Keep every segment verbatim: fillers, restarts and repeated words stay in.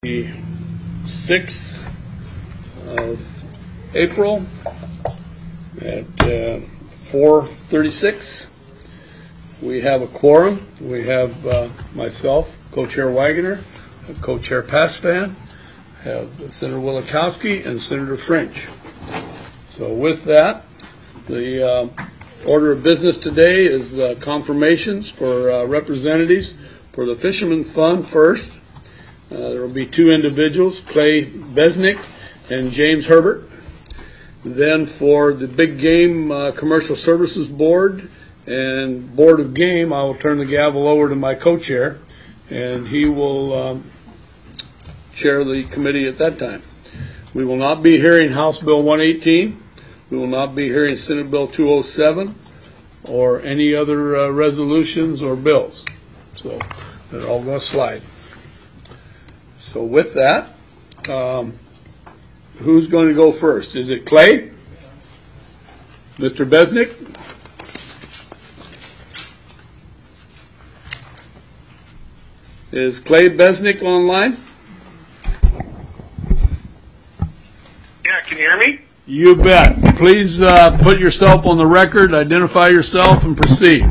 The sixth of April at uh, four thirty-six. We have a quorum. We have uh, myself, Co-Chair Wagoner, Co-Chair Pasfan, have Senator Wielechowski, and Senator French. So with that, the uh, order of business today is uh, confirmations for uh, representatives for the Fisherman Fund first. Uh, there will be two individuals, Clay Besnick and James Herbert. Then for the Big Game uh, Commercial Services Board and Board of Game, I will turn the gavel over to my co-chair, and he will um, chair the committee at that time. We will not be hearing House Bill one eighteen. We will not be hearing Senate Bill two oh seven or any other uh, resolutions or bills. So they're all going to slide. So with that, um, who's going to go first? Is it Clay? Mister Besnick? Is Clay Besnick online? Yeah, can you hear me? You bet. Please uh, put yourself on the record, identify yourself, and proceed.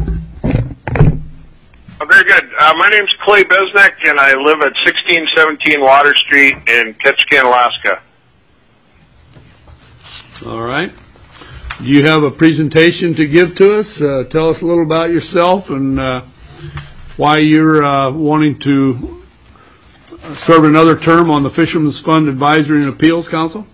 Oh, very good. Uh, my name's Clay Besnick, and I live at sixteen seventeen Water Street in Ketchikan, Alaska. All right. Do you have a presentation to give to us? Uh, tell us a little about yourself and uh, why you're uh, wanting to serve another term on the Fisherman's Fund Advisory and Appeals Council?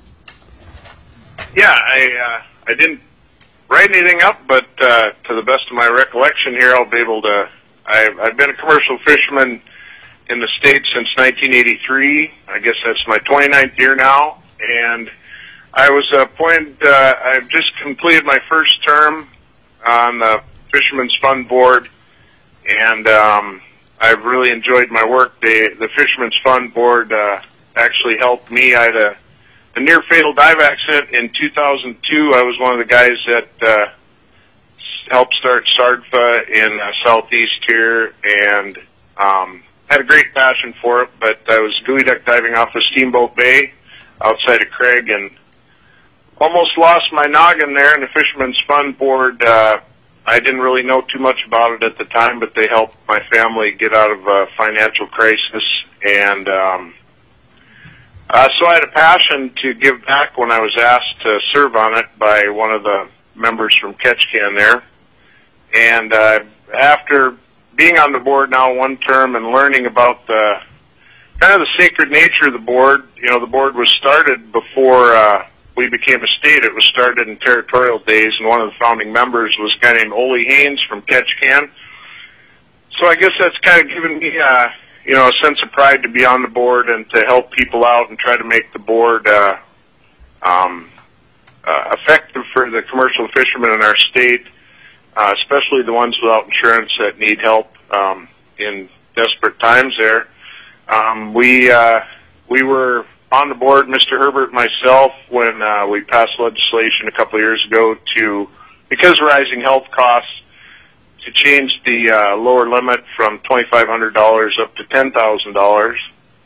Yeah, I uh, I didn't write anything up, but uh, to the best of my recollection here, I'll be able to. I've, I've been a commercial fisherman in the state since nineteen eighty-three. I guess that's my twenty-ninth year now, and I was appointed. Uh, I've just completed my first term on the Fisherman's Fund Board, and um, I've really enjoyed my work. The, the Fisherman's Fund Board uh, actually helped me. I had a, a near-fatal dive accident in two thousand two. I was one of the guys that uh, helped start SARDFA in uh, Southeast here, and um, had a great passion for it, but I was buoy deck diving off of Steamboat Bay outside of Craig, and almost lost my noggin there. And the Fisherman's Fund Board, uh, I didn't really know too much about it at the time, but they helped my family get out of a financial crisis, and um, uh, so I had a passion to give back when I was asked to serve on it by one of the members from Ketchikan there. And uh, after being on the board now one term and learning about the kind of the sacred nature of the board, you know, the board was started before uh, we became a state. It was started in territorial days, and one of the founding members was a guy named Ole Haynes from Ketchikan. So I guess that's kind of given me, uh, you know, a sense of pride to be on the board and to help people out and try to make the board uh, um, uh, effective for the commercial fishermen in our state. Uh, especially the ones without insurance that need help um, in desperate times there. Um, we uh, we were on the board, Mister Herbert and myself, when uh, we passed legislation a couple of years ago to, because of rising health costs, to change the uh, lower limit from twenty-five hundred dollars up to ten thousand dollars.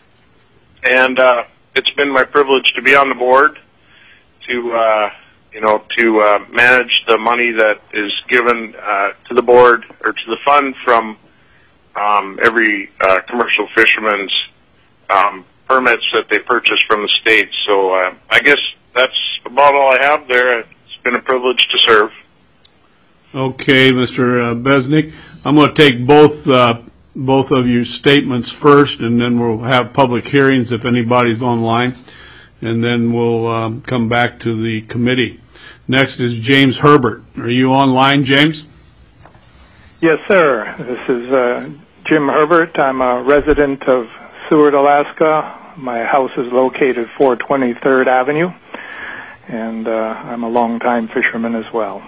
And uh, it's been my privilege to be on the board to uh, you know, to uh, manage the money that is given uh, to the board or to the fund from um, every uh, commercial fisherman's um, permits that they purchase from the state. So uh, I guess that's about all I have there. It's been a privilege to serve. Okay, Mister Uh, Besnick, I'm going to take both uh, both of your statements first, and then we'll have public hearings if anybody's online, and then we'll um, come back to the committee. Next is James Herbert. Are you online, James? Yes, sir. This is uh, Jim Herbert. I'm a resident of Seward, Alaska. My house is located four twenty-third Avenue, and uh, I'm a longtime fisherman as well.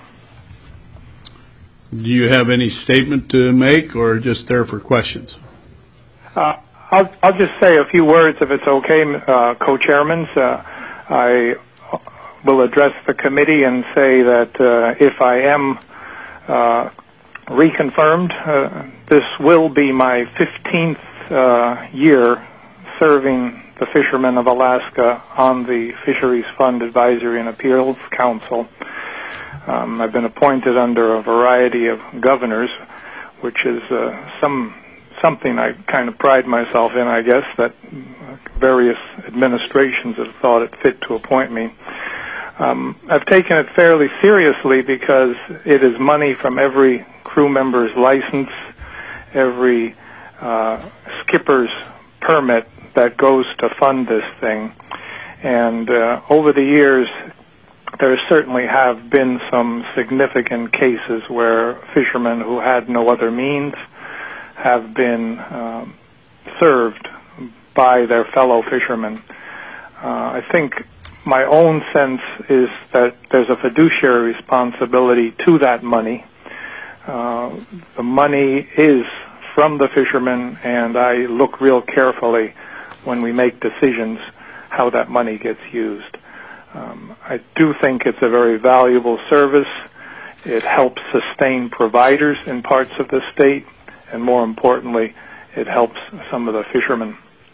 Do you have any statement to make, or just there for questions? Uh, I'll, I'll just say a few words, if it's okay, uh, co-chairmans. Uh, I will address the committee and say that uh, if I am uh, reconfirmed, uh, this will be my fifteenth uh, year serving the fishermen of Alaska on the Fisheries Fund Advisory and Appeals Council. Um, I've been appointed under a variety of governors, which is uh, some something I kind of pride myself in, I guess, that various administrations have thought it fit to appoint me. Um, I've taken it fairly seriously because it is money from every crew member's license, every uh, skipper's permit that goes to fund this thing. And uh, over the years, there certainly have been some significant cases where fishermen who had no other means have been um, served by their fellow fishermen. Uh, I think my own sense is that there's a fiduciary responsibility to that money. Uh, the money is from the fishermen, and I look real carefully when we make decisions how that money gets used. Um, I do think it's a very valuable service. It helps sustain providers in parts of the state, and more importantly, it helps some of the fishermen.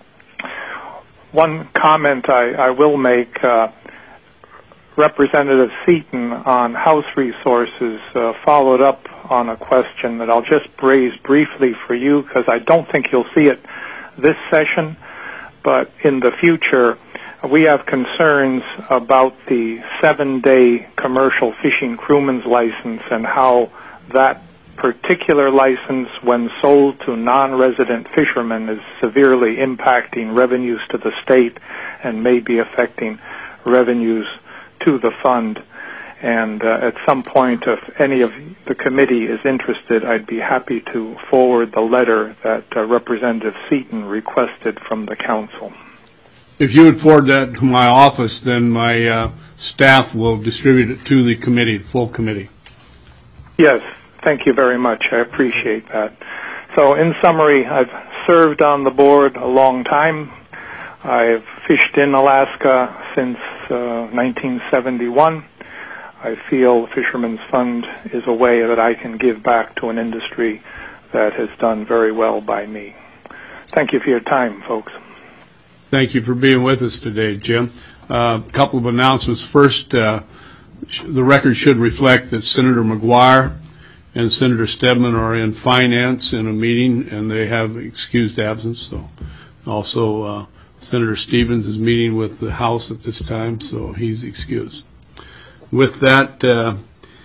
One comment I, I will make, uh, Representative Seaton on House Resources uh, followed up on a question that I'll just raise briefly for you, because I don't think you'll see it this session, but in the future, we have concerns about the seven-day commercial fishing crewman's license and how that particular license, when sold to non-resident fishermen, is severely impacting revenues to the state and may be affecting revenues to the fund. And uh, at some point, if any of the committee is interested, I'd be happy to forward the letter that uh, Representative Seaton requested from the council. If you would forward that to my office, then my uh, staff will distribute it to the committee, the full committee. Yes, thank you very much. I appreciate that. So in summary, I've served on the board a long time. I've fished in Alaska since uh, nineteen seventy-one. I feel the Fisherman's Fund is a way that I can give back to an industry that has done very well by me. Thank you for your time, folks. Thank you for being with us today, Jim. A uh, couple of announcements. First, uh, sh- the record should reflect that Senator McGuire and Senator Stedman are in finance in a meeting, and they have excused absence. So, also, uh, Senator Stevens is meeting with the House at this time, so he's excused. With that, uh,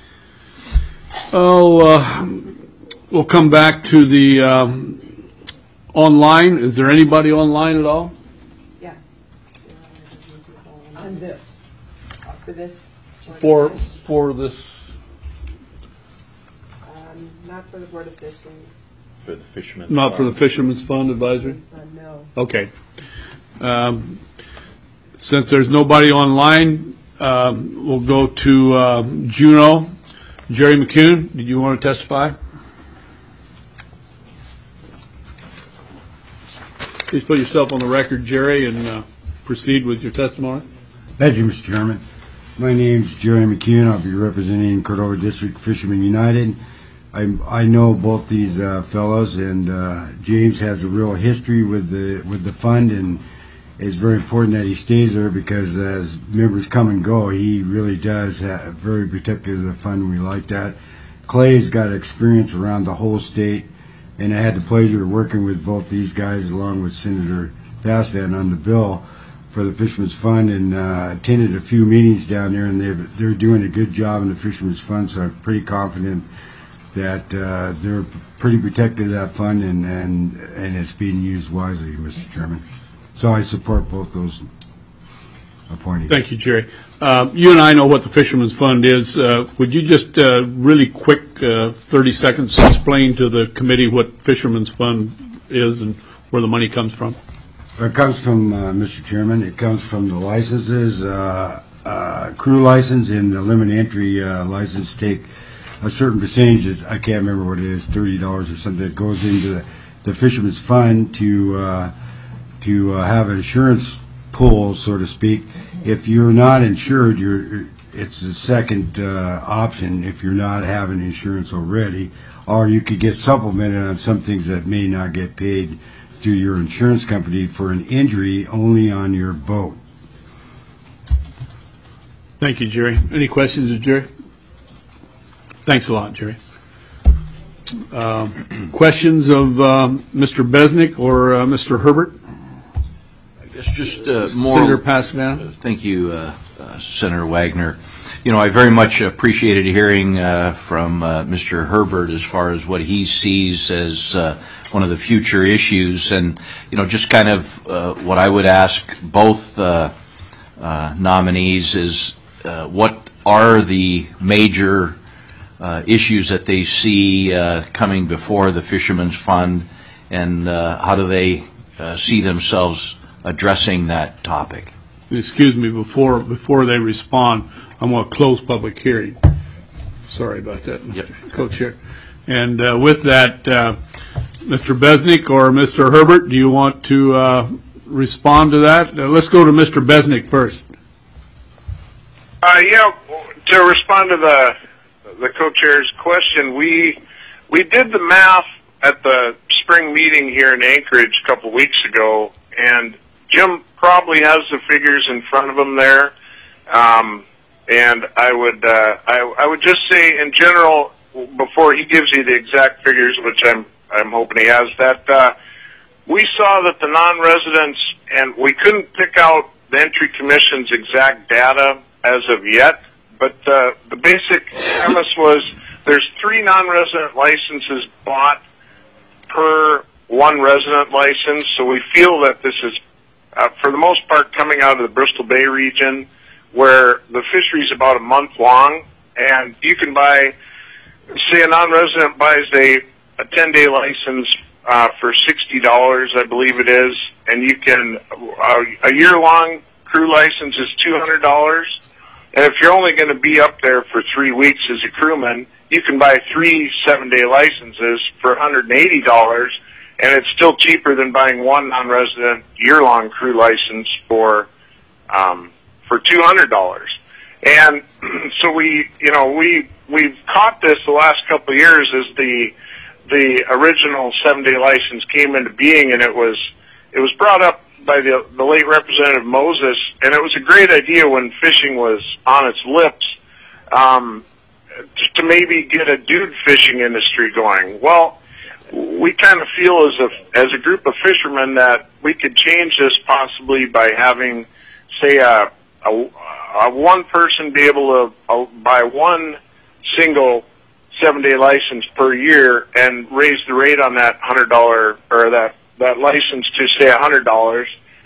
oh, uh, we'll come back to the uh, online. Is there anybody online at all? Yeah. On this. For this? For for this? Um, not for the Board of Fishing. For the Fisherman's Not Fund. for the Fisherman's Fund Advisory? Uh, no. Okay. Um, since there's nobody online, um, we'll go to uh, Juneau. Jerry McCune, did you want to testify? Please put yourself on the record, Jerry, and uh, proceed with your testimony. Thank you, Mister Chairman. My name's Jerry McCune. I'll be representing Cordova District Fishermen United. I, I know both these uh, fellows, and uh, James has a real history with the with the fund, and it's very important that he stays there because as members come and go, he really does have very protective of the fund. We like that. Clay's got experience around the whole state, and I had the pleasure of working with both these guys along with Senator Bassvan on the bill for the Fisherman's Fund, and uh, attended a few meetings down there, and they've, they're doing a good job in the Fisherman's Fund, so I'm pretty confident that uh, they're pretty protective of that fund, and, and, and it's being used wisely, Mister Chairman. So I support both those appointees. Thank you, Jerry. Uh, you and I know what the Fisherman's Fund is. Uh, would you just uh, really quick, uh, thirty seconds, explain to the committee what Fisherman's Fund is and where the money comes from? It comes from, uh, Mister Chairman, it comes from the licenses, uh, uh, crew license and the limit entry uh, license take a certain percentage, I can't remember what it is, thirty dollars or something, that goes into the, the Fisherman's Fund to uh, to uh, have an insurance pool, so to speak. If you're not insured, you're it's the second uh, option if you're not having insurance already, or you could get supplemented on some things that may not get paid to your insurance company for an injury only on your boat. Thank you, Jerry. Any questions of Jerry? Thanks a lot, Jerry. Uh, questions of uh, Mister Besnick or uh, Mister Herbert? I guess just uh, more. Senator Pasadena. Thank you, uh, uh, Senator Wagner. You know, I very much appreciated hearing uh, from uh, Mister Herbert as far as what he sees as uh, one of the future issues, and you know, just kind of uh, what I would ask both uh, uh, nominees is uh, what are the major uh, issues that they see uh, coming before the Fishermen's Fund, and uh, how do they uh, see themselves addressing that topic? Excuse me, before before they respond, I'm going to close public hearing. Sorry about that, Mister Yep. Co-Chair. And uh, with that, uh, Mister Besnick or Mister Herbert, do you want to uh, respond to that? Uh, let's go to Mister Besnick first. Uh, yeah, to respond to the the co-chair's question, we we did the math at the spring meeting here in Anchorage a couple weeks ago, and Jim probably has the figures in front of him there. Um, and I would uh, I, I would just say in general, before he gives you the exact figures, which I'm I'm hoping he has, that uh, we saw that the non-residents, and we couldn't pick out the Entry Commission's exact data as of yet, but uh, the basic premise was there's three non-resident licenses bought per one resident license, so we feel that this is, uh, for the most part, coming out of the Bristol Bay region, where the fishery is about a month long, and you can buy, say a non-resident buys a, a ten-day license uh, for sixty dollars, I believe it is, and you can, uh, a year-long crew license is two hundred dollars, and if you're only going to be up there for three weeks as a crewman, you can buy three seven-day licenses for one hundred eighty dollars, and it's still cheaper than buying one non-resident year-long crew license for um, for two hundred dollars. And so we, you know, we we've caught this the last couple of years as the the original seven-day license came into being, and it was it was brought up by the the late Representative Moses, and it was a great idea when fishing was on its lips, um, to maybe get a dude fishing industry going. Well, we kind of feel as a as a group of fishermen that we could change this possibly by having, say, a, a, a one person be able to uh, buy one single seven-day license per year and raise the rate on that hundred dollar or that that license to say a hundred dollars.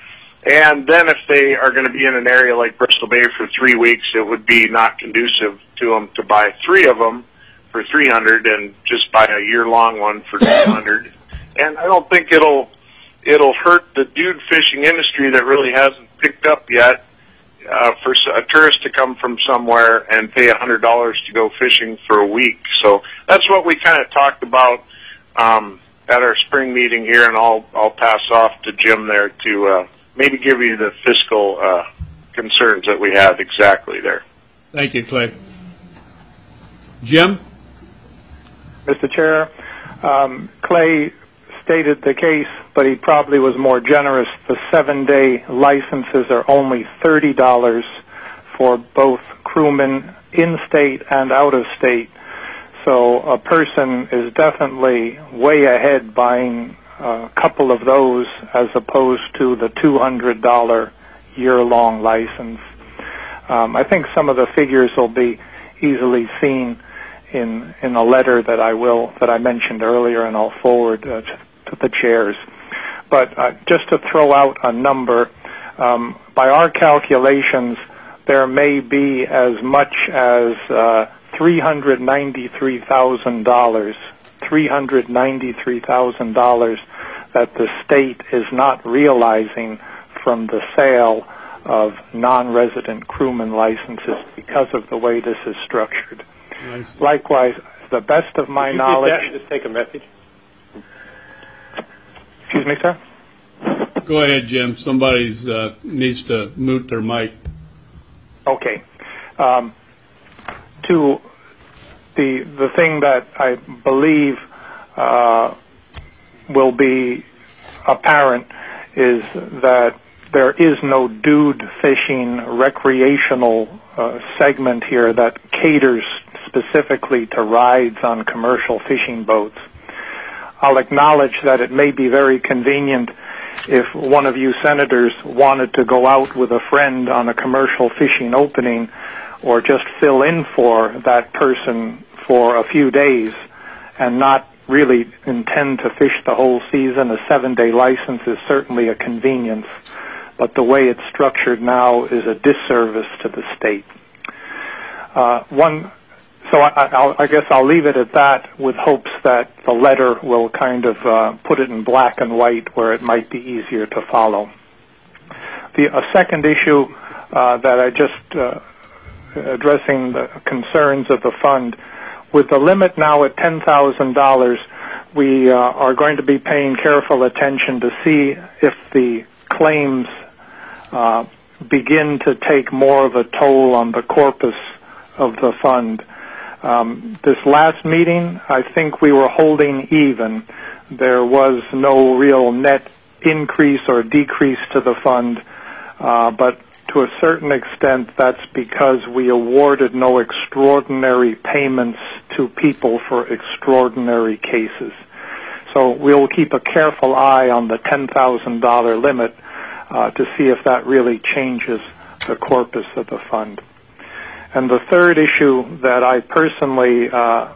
And then if they are going to be in an area like Bristol Bay for three weeks, it would be not conducive to them to buy three of them for three hundred and just buy a year-long one for two hundred. And I don't think it'll it'll hurt the dude fishing industry that really hasn't picked up yet, uh, for a tourist to come from somewhere and pay a hundred dollars to go fishing for a week. So that's what we kind of talked about um, at our spring meeting here, and I'll I'll pass off to Jim there to uh, maybe give you the fiscal uh, concerns that we had exactly there. Thank you, Clay. Jim? Mister Chair, um, Clay stated the case, but he probably was more generous. The seven-day licenses are only thirty dollars for both crewmen in-state and out-of-state. So a person is definitely way ahead buying a couple of those as opposed to the two hundred dollars year-long license. Um, I think some of the figures will be easily seen in in a letter that I will that I mentioned earlier, and I'll forward uh, to, to the chairs. But uh, just to throw out a number, um, by our calculations, there may be as much as uh, three hundred ninety-three thousand dollars, three hundred ninety-three thousand dollars that the state is not realizing from the sale of non-resident crewman licenses because of the way this is structured. Nice. Likewise, to the best of my Could you knowledge... Just, just take a message. Excuse me, sir? Go ahead, Jim. Somebody's uh, needs to mute their mic. Okay. Um, to the the thing that I believe uh, will be apparent is that there is no dude fishing recreational uh, segment here that caters specifically to rides on commercial fishing boats. I'll acknowledge that it may be very convenient if one of you senators wanted to go out with a friend on a commercial fishing opening or just fill in for that person for a few days and not really intend to fish the whole season. A seven-day license is certainly a convenience, but the way it's structured now is a disservice to the state. Uh, one, so I, I'll, I guess I'll leave it at that with hopes that the letter will kind of uh, put it in black and white where it might be easier to follow. The a second issue uh, that I just uh, addressing the concerns of the fund. With the limit now at ten thousand dollars, we uh, are going to be paying careful attention to see if the claims uh, begin to take more of a toll on the corpus of the fund. Um, this last meeting, I think we were holding even. There was no real net increase or decrease to the fund, uh, but to a certain extent, that's because we awarded no extraordinary payments to people for extraordinary cases. So we'll keep a careful eye on the ten thousand dollars limit uh, to see if that really changes the corpus of the fund. And the third issue that I personally uh,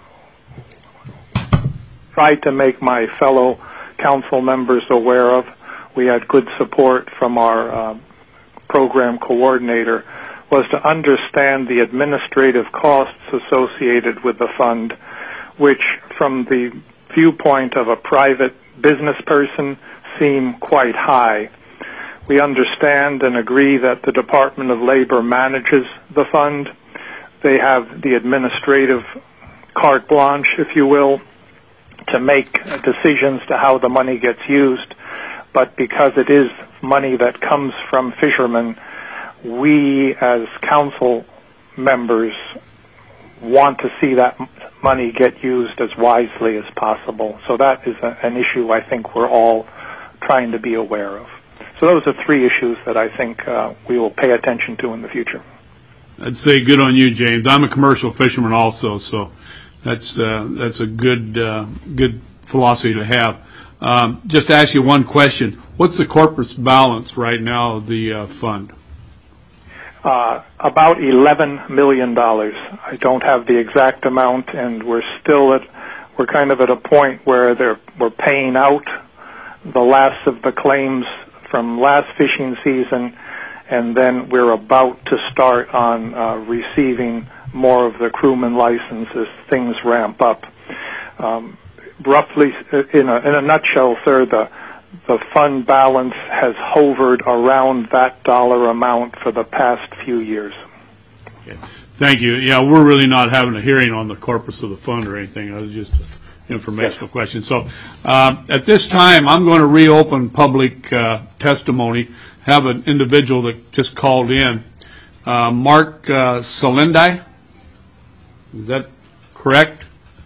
tried to make my fellow council members aware of, we had good support from our uh, program coordinator, was to understand the administrative costs associated with the fund, which from the viewpoint of a private business person seem quite high. We understand and agree that the Department of Labor manages the fund. They have the administrative carte blanche, if you will, to make decisions to how the money gets used. But because it is money that comes from fishermen, we as council members want to see that money get used as wisely as possible. So that is a, an issue I think we're all trying to be aware of. So those are three issues that I think uh, we will pay attention to in the future. I'd say good on you, James. I'm a commercial fisherman also, so that's uh, that's a good uh, good philosophy to have. Um, just to ask you one question. What's the corpus balance right now of the uh, fund? Uh, about eleven million dollars. I don't have the exact amount, and we're still at, we're kind of at a point where they're, we're paying out the last of the claims from last fishing season, and then we're about to start on uh, receiving more of the crewman licenses, things ramp up. Um, roughly, in a, in a nutshell, sir, the the fund balance has hovered around that dollar amount for the past few years. Okay. Thank you. Yeah, we're really not having a hearing on the corpus of the fund or anything. It was just an informational yes. question. So uh, at this time, I'm going to reopen public uh, testimony. Have an individual that just called in. Uh, Mark uh, Salendai. Is that correct?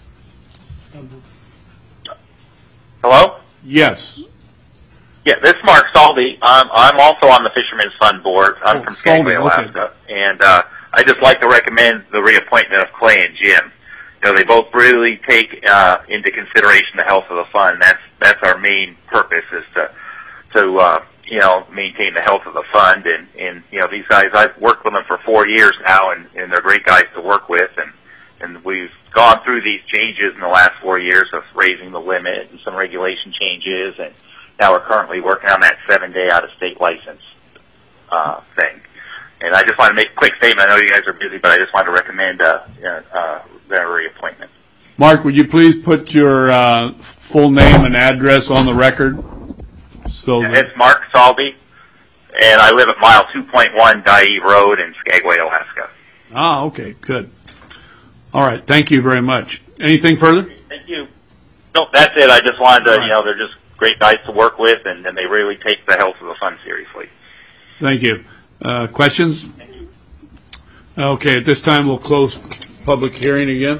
Hello? Yes. Yeah, this is Mark Saldy. I'm, I'm also on the Fishermen's Fund Board. I'm oh, from Skagway, Alaska. Okay. And uh, I just like to recommend the reappointment of Clay and Jim. You know, they both really take uh, into consideration the health of the fund. That's that's our main purpose, is to to uh, you know maintain the health of the fund. And, and you know, these guys, I've worked with them for four years now, and, and they're great guys to work with. And and we've gone through these changes in the last four years of raising the limit and some regulation changes, and now we're currently working on that seven-day out-of-state license uh, thing. And I just want to make a quick statement. I know you guys are busy, but I just want to recommend uh, uh, their reappointment. Mark, would you please put your uh, full name and address on the record? So yeah, it's Mark Salby, and I live at mile two point one Dyea Road in Skagway, Alaska. Ah, okay, good. All right, thank you very much. Anything further? Thank you. No, that's it. I just wanted to, right. you know, they're just great guys to work with, and, and they really take the health of the fund seriously. Thank you. Uh, questions? Thank you. Okay, at this time we'll close public hearing again.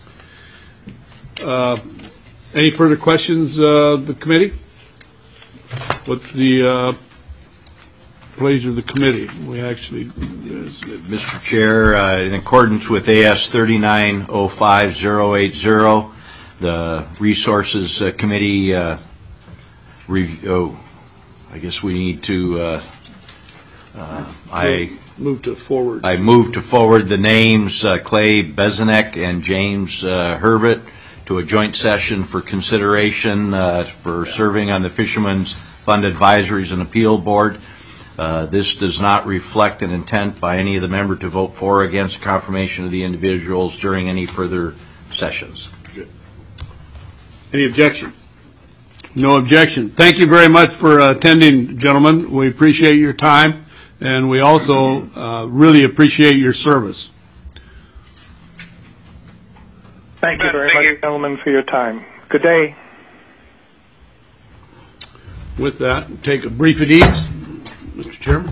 Uh, any further questions, uh, the committee? What's the uh, pleasure of the committee? We actually, Mister Chair, uh, in accordance with A S thirty-nine oh five oh eight oh, the Resources uh, Committee, uh, review, oh, I guess we need to, uh, uh, I move to forward. I move to forward the names uh, Clay Bezenek and James uh, Herbert to a joint session for consideration uh, for serving on the Fishermen's Fund Advisories and Appeal Board. Uh, this does not reflect an intent by any of the members to vote for or against confirmation of the individuals during any further sessions. Good. Any objection? No objection. Thank you very much for uh, attending, gentlemen. We appreciate your time, and we also uh, really appreciate your service. Thank you very Thank much, you. gentlemen, for your time. Good day. With that, take a brief at ease. Mister Chairman.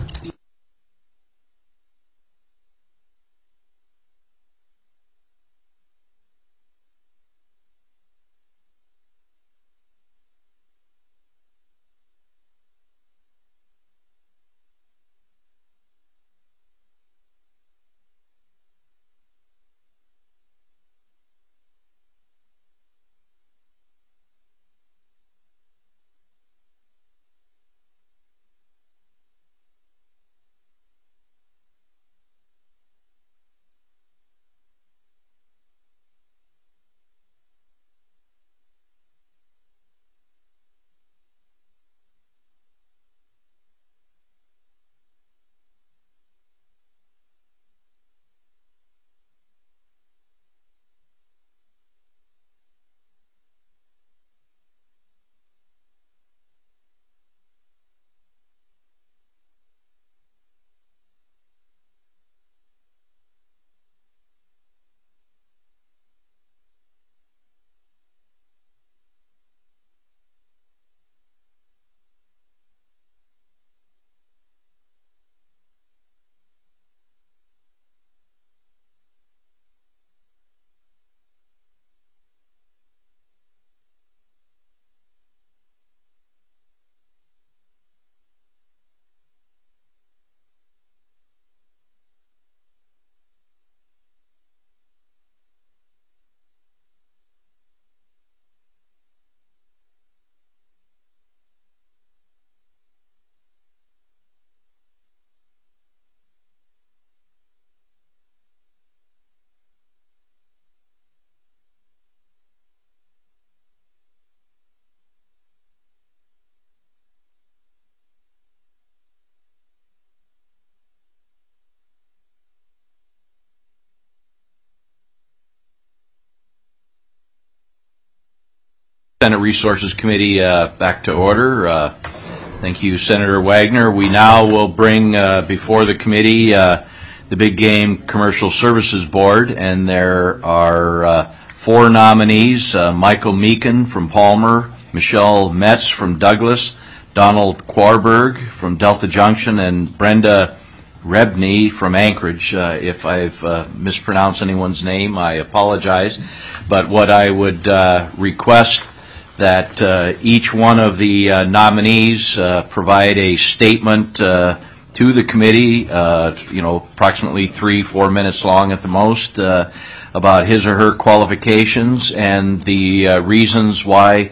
Senate Resources Committee uh, back to order. Uh, thank you, Senator Wagner. We now will bring uh, before the committee uh, the Big Game Commercial Services Board, and there are uh, four nominees, uh, Michael Meekin from Palmer, Michelle Metz from Douglas, Donald Quarberg from Delta Junction, and Brenda Rebney from Anchorage. Uh, if I've uh, mispronounced anyone's name, I apologize. But what I would uh, request that uh, each one of the uh, nominees uh, provide a statement uh, to the committee, uh, you know, approximately three, four minutes long at the most, uh, about his or her qualifications and the uh, reasons why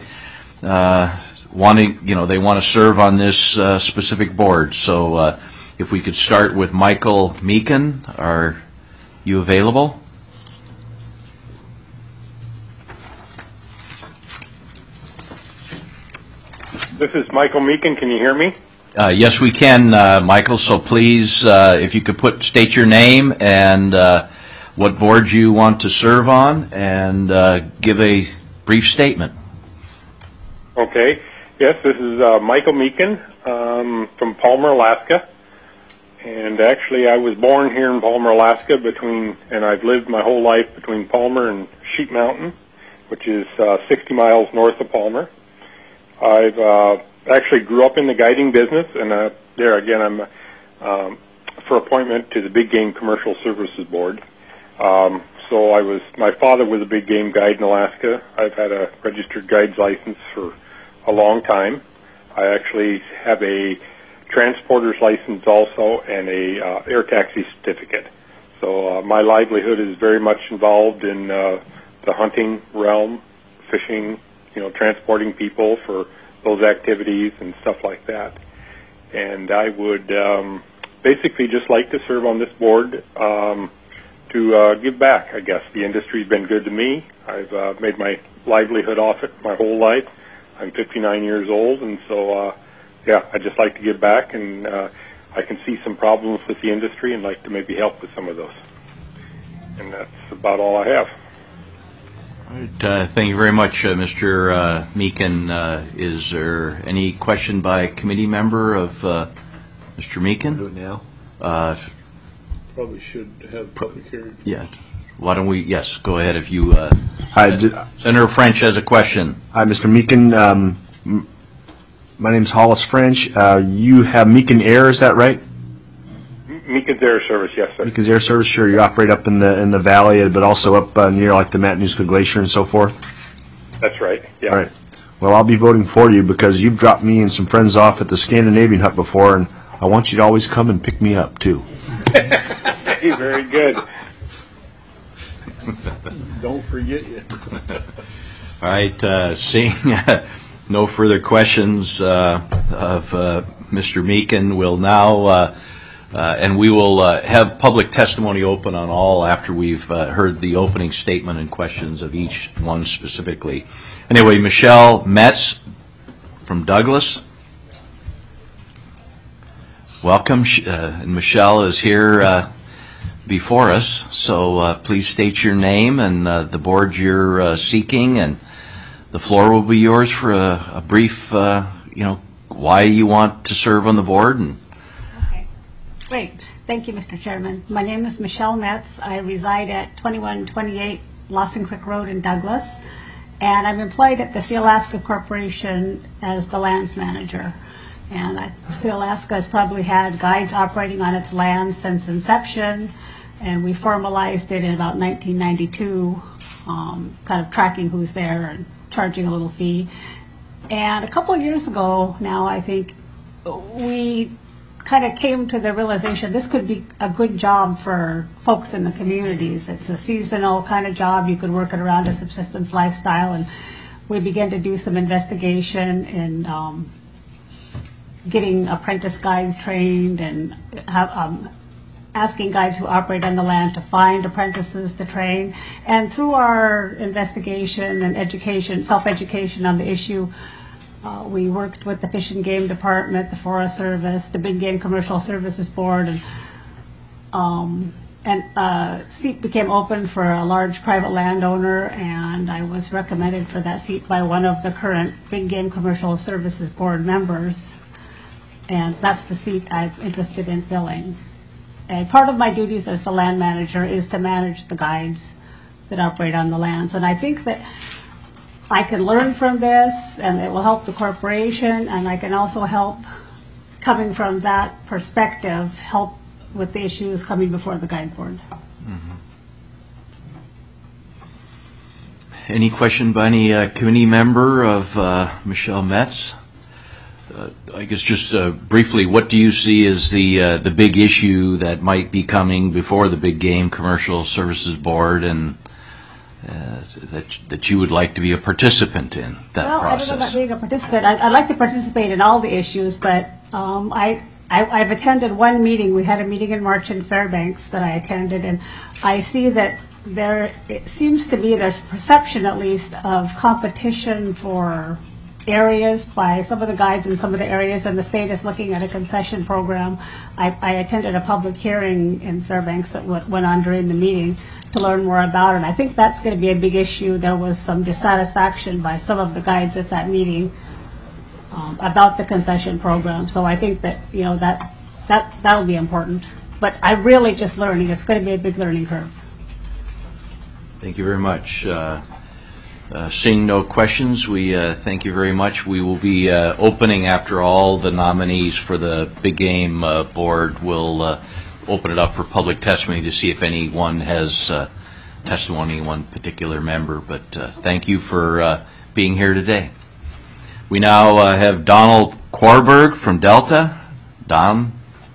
uh, wanting, you know, they want to serve on this uh, specific board. So uh, if we could start with Michael Meekin, are you available? This is Michael Meekin. Can you hear me? Uh, yes, we can, uh, Michael. So please, uh, if you could put state your name and uh, what board you want to serve on, and uh, give a brief statement. Okay. Yes, this is uh, Michael Meekin um, from Palmer, Alaska. And actually, I was born here in Palmer, Alaska, between, and I've lived my whole life between Palmer and Sheep Mountain, which is uh, sixty miles north of Palmer. I've uh, actually grew up in the guiding business, and uh, there again, I'm um, for appointment to the Big Game Commercial Services Board. Um, so I was, my father was a big game guide in Alaska. I've had a registered guide's license for a long time. I actually have a transporter's license also and a uh, air taxi certificate. So uh, my livelihood is very much involved in uh, the hunting realm, fishing, you know, transporting people for those activities and stuff like that. And I would um, basically just like to serve on this board um, to uh, give back, I guess. The industry's been good to me. I've uh, made my livelihood off it my whole life. I'm fifty-nine years old, and so, uh, yeah, I'd just like to give back, and uh, I can see some problems with the industry and like to maybe help with some of those. And that's about all I have. All right, uh, thank you very much, uh, Mister Uh, Meekin. Uh, is there any question by a committee member of uh, Mister Meekin? Do it now. Uh, Probably should have public hearing. yeah. Why don't we? Yes, go ahead. If you, uh, Hi, d- Senator French has a question. hi, Mister Meekin. Um, m- my name's Hollis French. Uh, you have Meekin Air, is that right? Meekin's Air Service, yes, sir. Meekin's Air Service. Sure, you operate up in the in the valley, but also up uh, near like the Matanuska Glacier and so forth. That's right, yeah. All right. Well, I'll be voting for you because you've dropped me and some friends off at the Scandinavian Hut before, and I want you to always come and pick me up too. Hey, very good. Don't forget you. All right, uh, seeing no further questions uh, of uh, Mister Meekin, we'll now, uh, uh, and we will uh, have public testimony open on all after we've uh, heard the opening statement and questions of each one specifically. Anyway, Michelle Metz from Douglas. Welcome, uh, and Michelle is here uh, before us, so uh, please state your name and uh, the board you're uh, seeking, and the floor will be yours for a, a brief, uh, you know, why you want to serve on the board. And okay, great. Thank you, Mister Chairman. My name is Michelle Metz. I reside at twenty-one twenty-eight Lawson Creek Road in Douglas, and I'm employed at the Sealaska Corporation as the lands manager. And I, Sealaska has probably had guides operating on its land since inception, and we formalized it in about nineteen ninety-two, um, kind of tracking who's there and charging a little fee. And a couple of years ago now, I think, we kind of came to the realization this could be a good job for folks in the communities. It's a seasonal kind of job. You could work it around a subsistence lifestyle, and we began to do some investigation and um, getting apprentice guides trained and have, um, asking guides who operate on the land to find apprentices to train. And through our investigation and education, self-education on the issue, uh, we worked with the Fish and Game Department, the Forest Service, the Big Game Commercial Services Board, and um, and a seat became open for a large private landowner, and I was recommended for that seat by one of the current Big Game Commercial Services Board members. And that's the seat I'm interested in filling. And part of my duties as the land manager is to manage the guides that operate on the lands. And I think that I can learn from this, and it will help the corporation, and I can also help, coming from that perspective, help with the issues coming before the guide board. mm-hmm. Any question by any uh, committee member of uh, Michelle Metz? Uh, I guess just uh, briefly, what do you see as the uh, the big issue that might be coming before the Big Game Commercial Services Board, and uh, that that you would like to be a participant in that well, process? I don't know about being a participant. I, I'd like to participate in all the issues, but um, I, I I've attended one meeting. We had a meeting in March in Fairbanks that I attended, and I see that there it seems to be there's perception, at least, of competition for areas by some of the guides in some of the areas, and the state is looking at a concession program. I, I attended a public hearing in Fairbanks that went, went on during the meeting to learn more about it, and I think that's going to be a big issue. There was some dissatisfaction by some of the guides at that meeting um, about the concession program, so I think that, you know, that that that'll be important. But I'm really just learning. It's going to be a big learning curve. Thank you very much. Uh, Uh, seeing no questions, we uh, thank you very much. We will be uh, opening after all the nominees for the Big Game uh, Board. We'll uh, open it up for public testimony to see if anyone has uh, testimony, one particular member. But uh, thank you for uh, being here today. We now uh, have Donald Korberg from Delta. Don?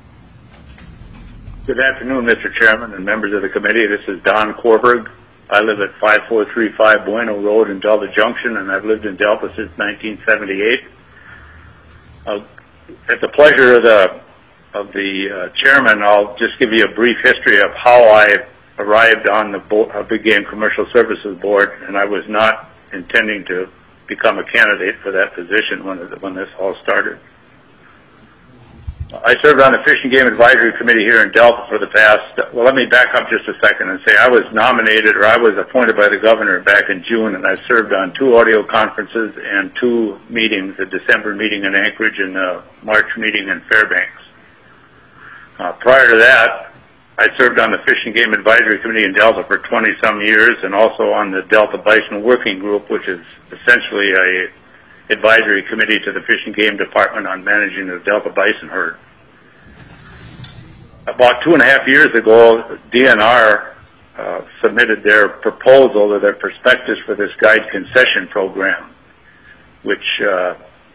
Good afternoon, Mister Chairman and members of the committee. This is Don Korberg. I live at five four three five Bueno Road in Delta Junction, and I've lived in Delta since nineteen seventy-eight. Uh, at the pleasure of the of the uh, chairman, I'll just give you a brief history of how I arrived on the Bo- uh, Big Game Commercial Services Board, and I was not intending to become a candidate for that position when it, when this all started. I served on the Fish and Game Advisory Committee here in Delta for the past, well, let me back up just a second and say I was nominated, or I was appointed by the governor back in June, and I served on two audio conferences and two meetings, a December meeting in Anchorage and a March meeting in Fairbanks. Uh, prior to that, I served on the Fish and Game Advisory Committee in Delta for twenty-some years, and also on the Delta Bison Working Group, which is essentially a advisory committee to the Fish and Game Department on managing the Delta bison herd. About two and a half years ago, D N R uh, submitted their proposal or their prospectus for this guide concession program, which uh,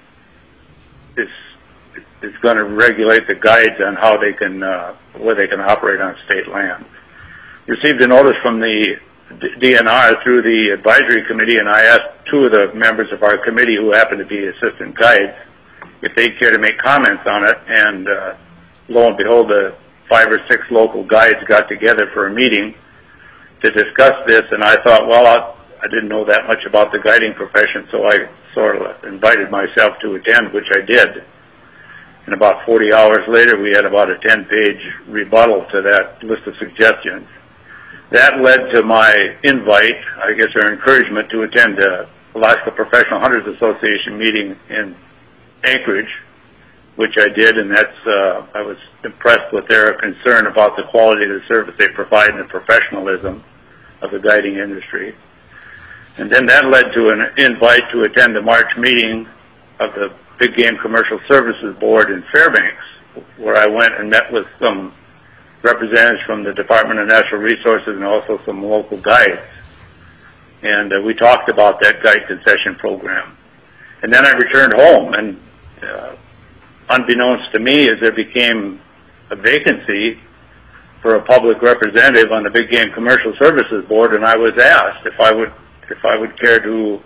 is is going to regulate the guides on how they can uh, where they can operate on state land. Received a notice from the D N R through the advisory committee, and I asked two of the members of our committee who happen to be assistant guides if they'd care to make comments on it, and uh, lo and behold, the five or six local guides got together for a meeting to discuss this, and I thought, well, I, I didn't know that much about the guiding profession, so I sort of invited myself to attend, which I did. And about forty hours later, we had about a ten-page rebuttal to that list of suggestions. That led to my invite, I guess, or encouragement to attend the Alaska Professional Hunters Association meeting in Anchorage, which I did, and that's, uh, I was impressed with their concern about the quality of the service they provide and the professionalism of the guiding industry. And then that led to an invite to attend the March meeting of the Big Game Commercial Services Board in Fairbanks, where I went and met with some representatives from the Department of Natural Resources and also some local guides. And uh, we talked about that guide concession program. And then I returned home, and uh, unbeknownst to me, as there became a vacancy for a public representative on the Big Game Commercial Services Board, and I was asked if I would if I would care to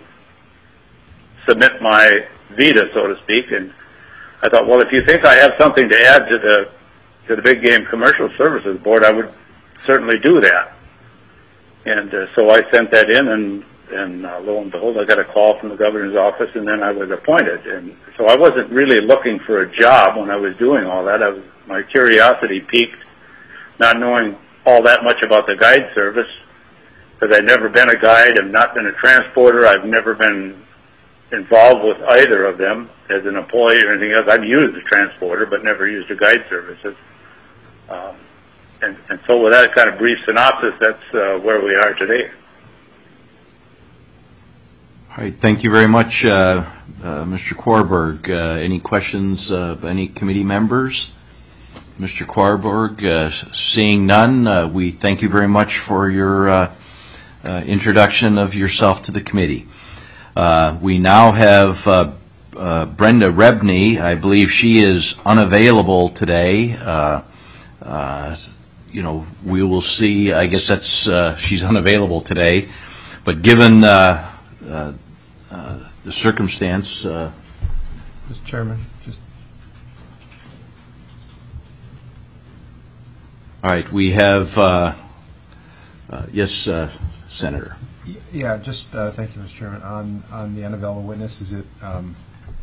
submit my vita, so to speak. And I thought, well, if you think I have something to add to the to the Big Game Commercial Services Board, I would certainly do that. And uh, so I sent that in, and, and uh, lo and behold, I got a call from the governor's office, and then I was appointed. And so I wasn't really looking for a job when I was doing all that. I was, my curiosity piqued, not knowing all that much about the guide service, because I'd never been a guide, I've not been a transporter, I've never been involved with either of them as an employee or anything else. I've used a transporter, but never used a guide services. Um, and, and so with that kind of brief synopsis, that's uh, where we are today. All right, thank you very much, uh, uh, Mister Korberg. Uh, any questions of any committee members? Mister Korberg, uh, seeing none, uh, we thank you very much for your uh, uh, introduction of yourself to the committee. Uh, we now have uh, uh, Brenda Rebney. I believe she is unavailable today. Uh, uh, you know, we will see. I guess that's uh, she's unavailable today. But given uh, uh, uh, the circumstance, uh, Mister Chairman, just all right. We have uh, uh, yes, uh, Senator. Yeah, just uh, thank you, Mister Chairman. On on the unavailable witness, is it? Um,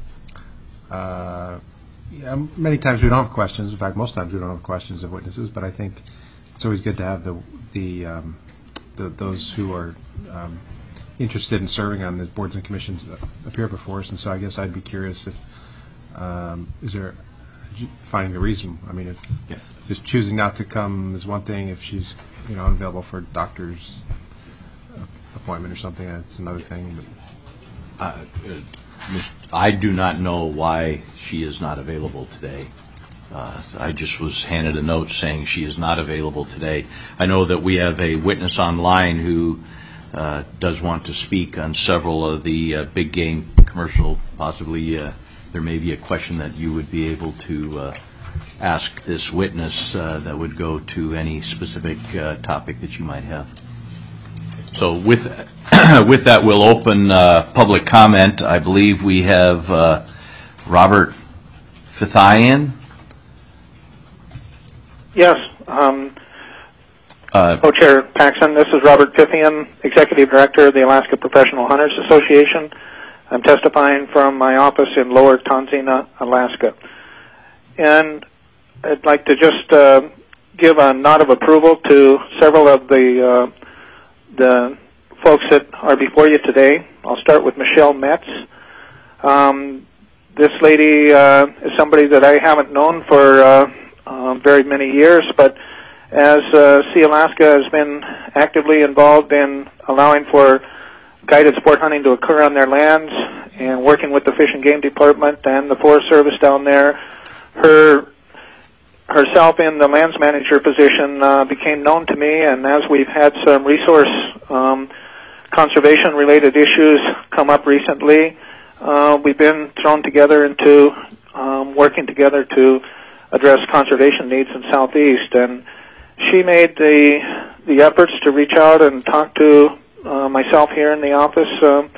uh, yeah, many times we don't have questions. In fact, most times we don't have questions of witnesses. But I think it's always good to have the the, um, the those who are um, interested in serving on the boards and commissions appear before us. And so I guess I'd be curious if um, is there finding the reason. I mean, if yeah. just choosing not to come is one thing. If she's you know unavailable for doctor's appointment or something, that's another thing. But. Uh, I do not know why she is not available today. Uh, I just was handed a note saying she is not available today. I know that we have a witness online who uh, does want to speak on several of the uh, big game commercial possibly uh, there may be a question that you would be able to uh, ask this witness uh, that would go to any specific uh, topic that you might have. So with with that, we'll open uh, public comment. I believe we have uh, Robert Fithian. Yes. Um, uh, Co-Chair Paxson, this is Robert Fithian, Executive Director of the Alaska Professional Hunters Association. I'm testifying from my office in Lower Tonsina, Alaska. And I'd like to just uh, give a nod of approval to several of the uh, the folks that are before you today. I'll start with Michelle Metz. Um, this lady uh, is somebody that I haven't known for uh, uh, very many years, but as uh, Sea Alaska has been actively involved in allowing for guided sport hunting to occur on their lands and working with the Fish and Game Department and the Forest Service down there, her herself in the lands manager position uh, became known to me, and as we've had some resource um, conservation related issues come up recently, uh, we've been thrown together into um, working together to address conservation needs in Southeast. And she made the the efforts to reach out and talk to uh, myself here in the office um,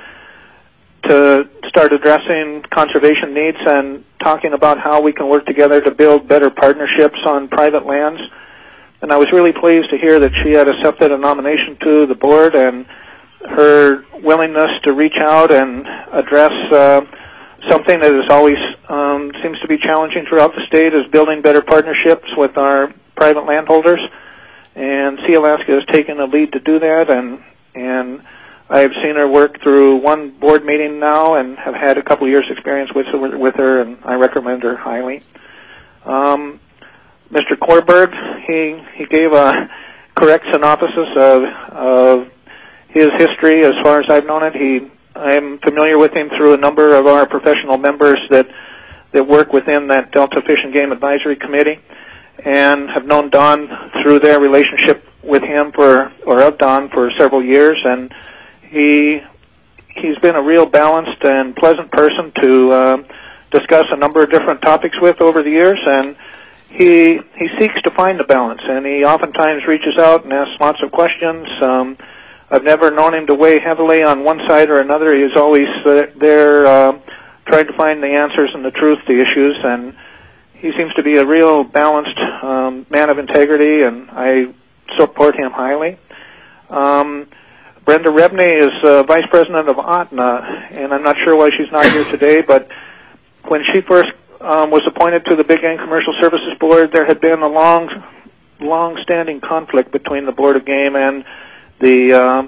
to start addressing conservation needs and talking about how we can work together to build better partnerships on private lands. And I was really pleased to hear that she had accepted a nomination to the board, and her willingness to reach out and address uh, something that is always um, seems to be challenging throughout the state is building better partnerships with our private landholders. And Sea Alaska has taken a lead to do that, and and I've seen her work through one board meeting now and have had a couple of years' experience with her, with her, and I recommend her highly. Um, Mister Korberg, he he gave a correct synopsis of of his history as far as I've known it. He I'm familiar with him through a number of our professional members that that work within that Delta Fish and Game Advisory Committee, and have known Don through their relationship with him for or of Don for several years, and he he's been a real balanced and pleasant person to uh, discuss a number of different topics with over the years, and he he seeks to find the balance, and he oftentimes reaches out and asks lots of questions. Um, I've never known him to weigh heavily on one side or another. He's always uh, there uh, trying to find the answers and the truth to issues, and he seems to be a real balanced um, man of integrity, and I support him highly. Um, Brenda Rebney is uh, Vice President of O T N A, and I'm not sure why she's not here today, but when she first um, was appointed to the Big Game Commercial Services Board, there had been a long, long-standing conflict between the Board of Game and the uh,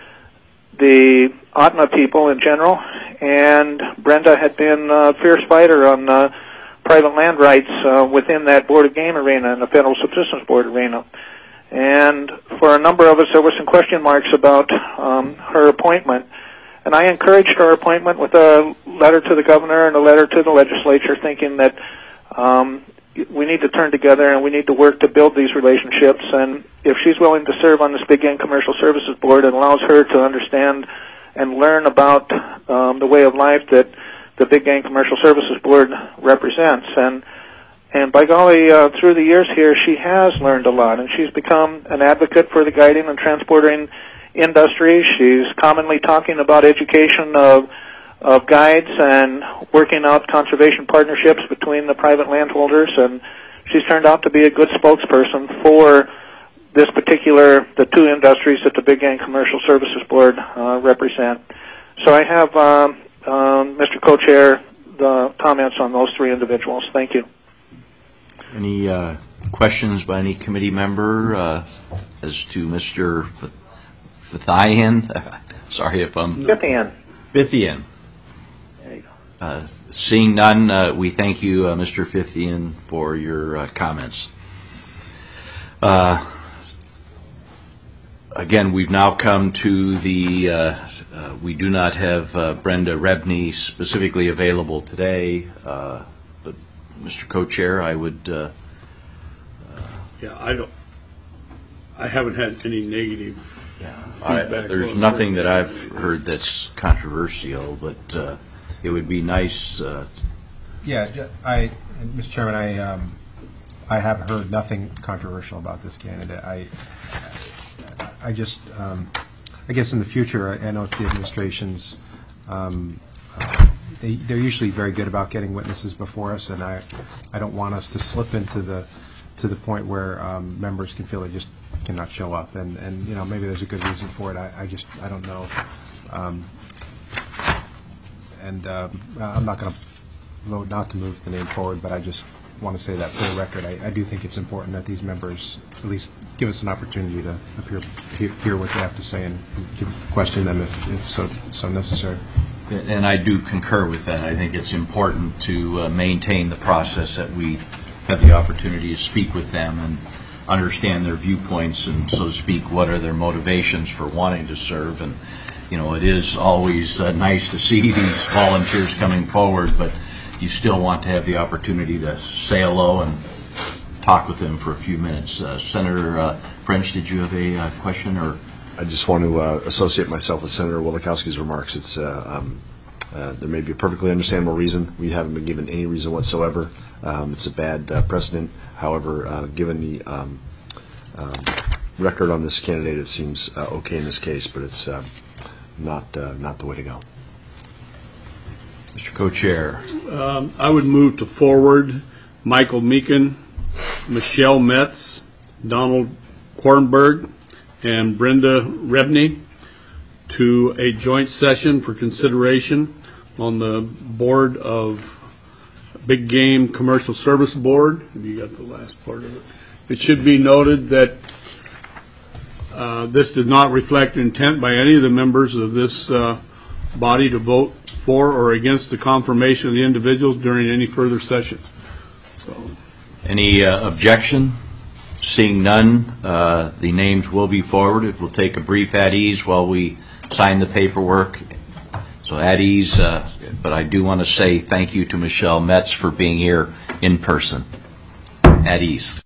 the O T N A people in general, and Brenda had been a fierce fighter on uh, private land rights uh, within that Board of Game arena and the Federal Subsistence Board arena. And for a number of us, there were some question marks about um, her appointment. And I encouraged her appointment with a letter to the governor and a letter to the legislature, thinking that um, we need to turn together and we need to work to build these relationships. And if she's willing to serve on this Big Game Commercial Services Board, it allows her to understand and learn about um, the way of life that the Big Game Commercial Services Board represents. And And by golly, uh, through the years here, she has learned a lot, and she's become an advocate for the guiding and transporting industry. She's commonly talking about education of of guides and working out conservation partnerships between the private landholders, and she's turned out to be a good spokesperson for this particular, the two industries that the Big Game Commercial Services Board uh, represent. So I have, um, um, Mister Co-Chair, the comments on those three individuals. Thank you. Any uh, questions by any committee member uh, as to Mister F- Fithian? Sorry if I'm... Fithian. Fithian. There you go. Uh, seeing none, uh, we thank you, uh, Mister Fithian, for your uh, comments. Uh, again, we've now come to the... Uh, uh, we do not have uh, Brenda Rebney specifically available today, uh, Mister Co-Chair, I would. Uh, uh, yeah, I don't. I haven't had any negative yeah, I, feedback. there's nothing that I've heard that's controversial, but uh, it would be nice. Uh, yeah, I, Mister Chairman, I um, I have heard nothing controversial about this candidate. I I just um, I guess in the future, I, I know the administrations. Um, uh, They, they're usually very good about getting witnesses before us, and I, I don't want us to slip into the, to the point where um, members can feel they just cannot show up, and, and you know maybe there's a good reason for it. I, I just I don't know, um, and uh, I'm not going to vote not to move the name forward, but I just want to say that for the record, I, I do think it's important that these members at least give us an opportunity to appear, hear, hear what they have to say and give, question them if, if so so necessary. And I do concur with that. I think it's important to uh, maintain the process that we have the opportunity to speak with them and understand their viewpoints and, so to speak, what are their motivations for wanting to serve. And, you know, it is always uh, nice to see these volunteers coming forward, but you still want to have the opportunity to say hello and talk with them for a few minutes. Uh, Senator uh, French, did you have a uh, question? Or I just want to uh, associate myself with Senator Wielechowski's remarks. It's uh, um, uh, there may be a perfectly understandable reason. We haven't been given any reason whatsoever. Um, it's a bad uh, precedent. However, uh, given the um, um, record on this candidate, it seems uh, okay in this case, but it's uh, not uh, not the way to go. Mister Co-Chair. Um, I would move to forward Michael Meekin, Michelle Metz, Donald Kornberg, and Brenda Rebney to a joint session for consideration on the board of Big Game Commercial Service Board. You got the last part of it. It should be noted that uh, this does not reflect intent by any of the members of this uh, body to vote for or against the confirmation of the individuals during any further sessions. So, any uh, objection? Seeing none, uh, the names will be forwarded. We'll take a brief at ease while we sign the paperwork. So at ease, uh, but I do want to say thank you to Michelle Metz for being here in person. At ease.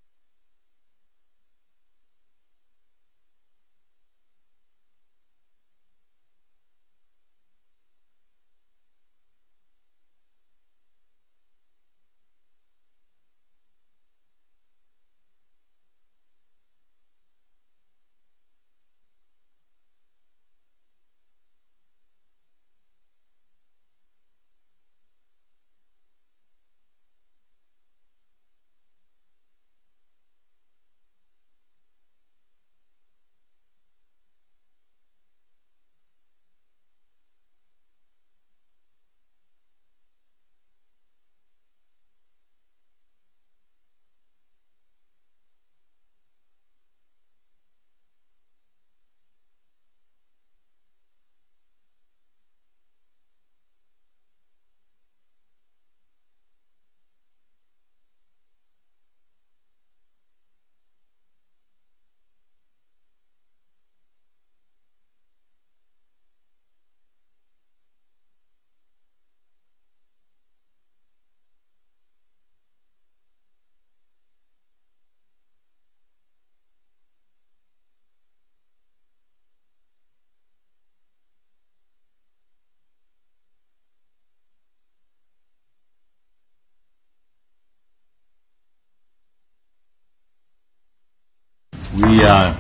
We, uh,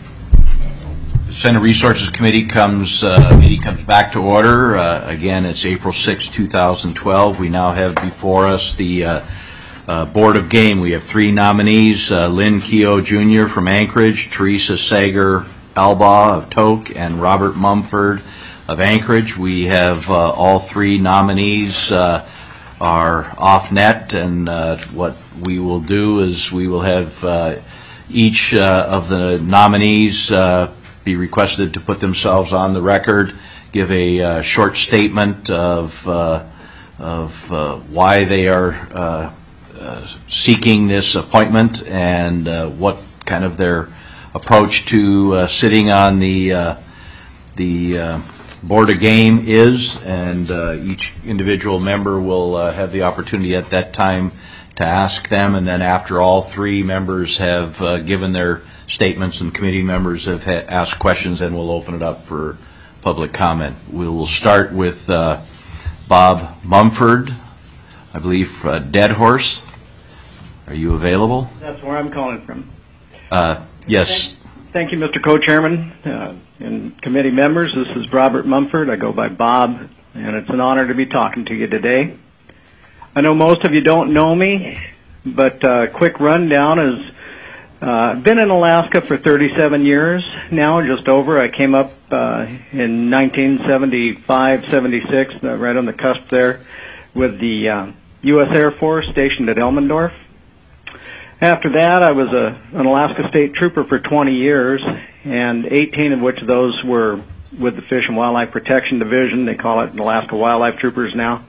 the Senate Resources Committee comes, uh, meeting comes back to order. Uh, again, it's April sixth, two thousand twelve. We now have before us the uh, uh, Board of Game. We have three nominees, uh, Lynn Keogh Junior from Anchorage, Teresa Sager Albaugh of Tok, and Robert Mumford of Anchorage. We have uh, all three nominees uh, are off net, and uh, what we will do is we will have uh, each uh, of the nominees uh, be requested to put themselves on the record, give a uh, short statement of, uh, of uh, why they are uh, uh, seeking this appointment and uh, what kind of their approach to uh, sitting on the, uh, the uh, Board of Game is, and uh, each individual member will uh, have the opportunity at that time to ask them, and then after all three members have uh, given their statements and committee members have ha asked questions, and we'll open it up for public comment. We will start with uh, Bob Mumford, I believe uh, Dead Horse. Are you available? That's where I'm calling from. Uh, yes. Thank, thank you, Mister Co-Chairman uh, and committee members. This is Robert Mumford. I go by Bob, and it's an honor to be talking to you today. I know most of you don't know me, but uh, quick rundown is uh, I've been in Alaska for thirty-seven years now, just over. I came up uh, in nineteen seventy-five, seventy-six, uh, right on the cusp there, with the uh, U S Air Force stationed at Elmendorf. After that, I was a, an Alaska State Trooper for twenty years, and eighteen of which of those were with the Fish and Wildlife Protection Division. They call it Alaska Wildlife Troopers now.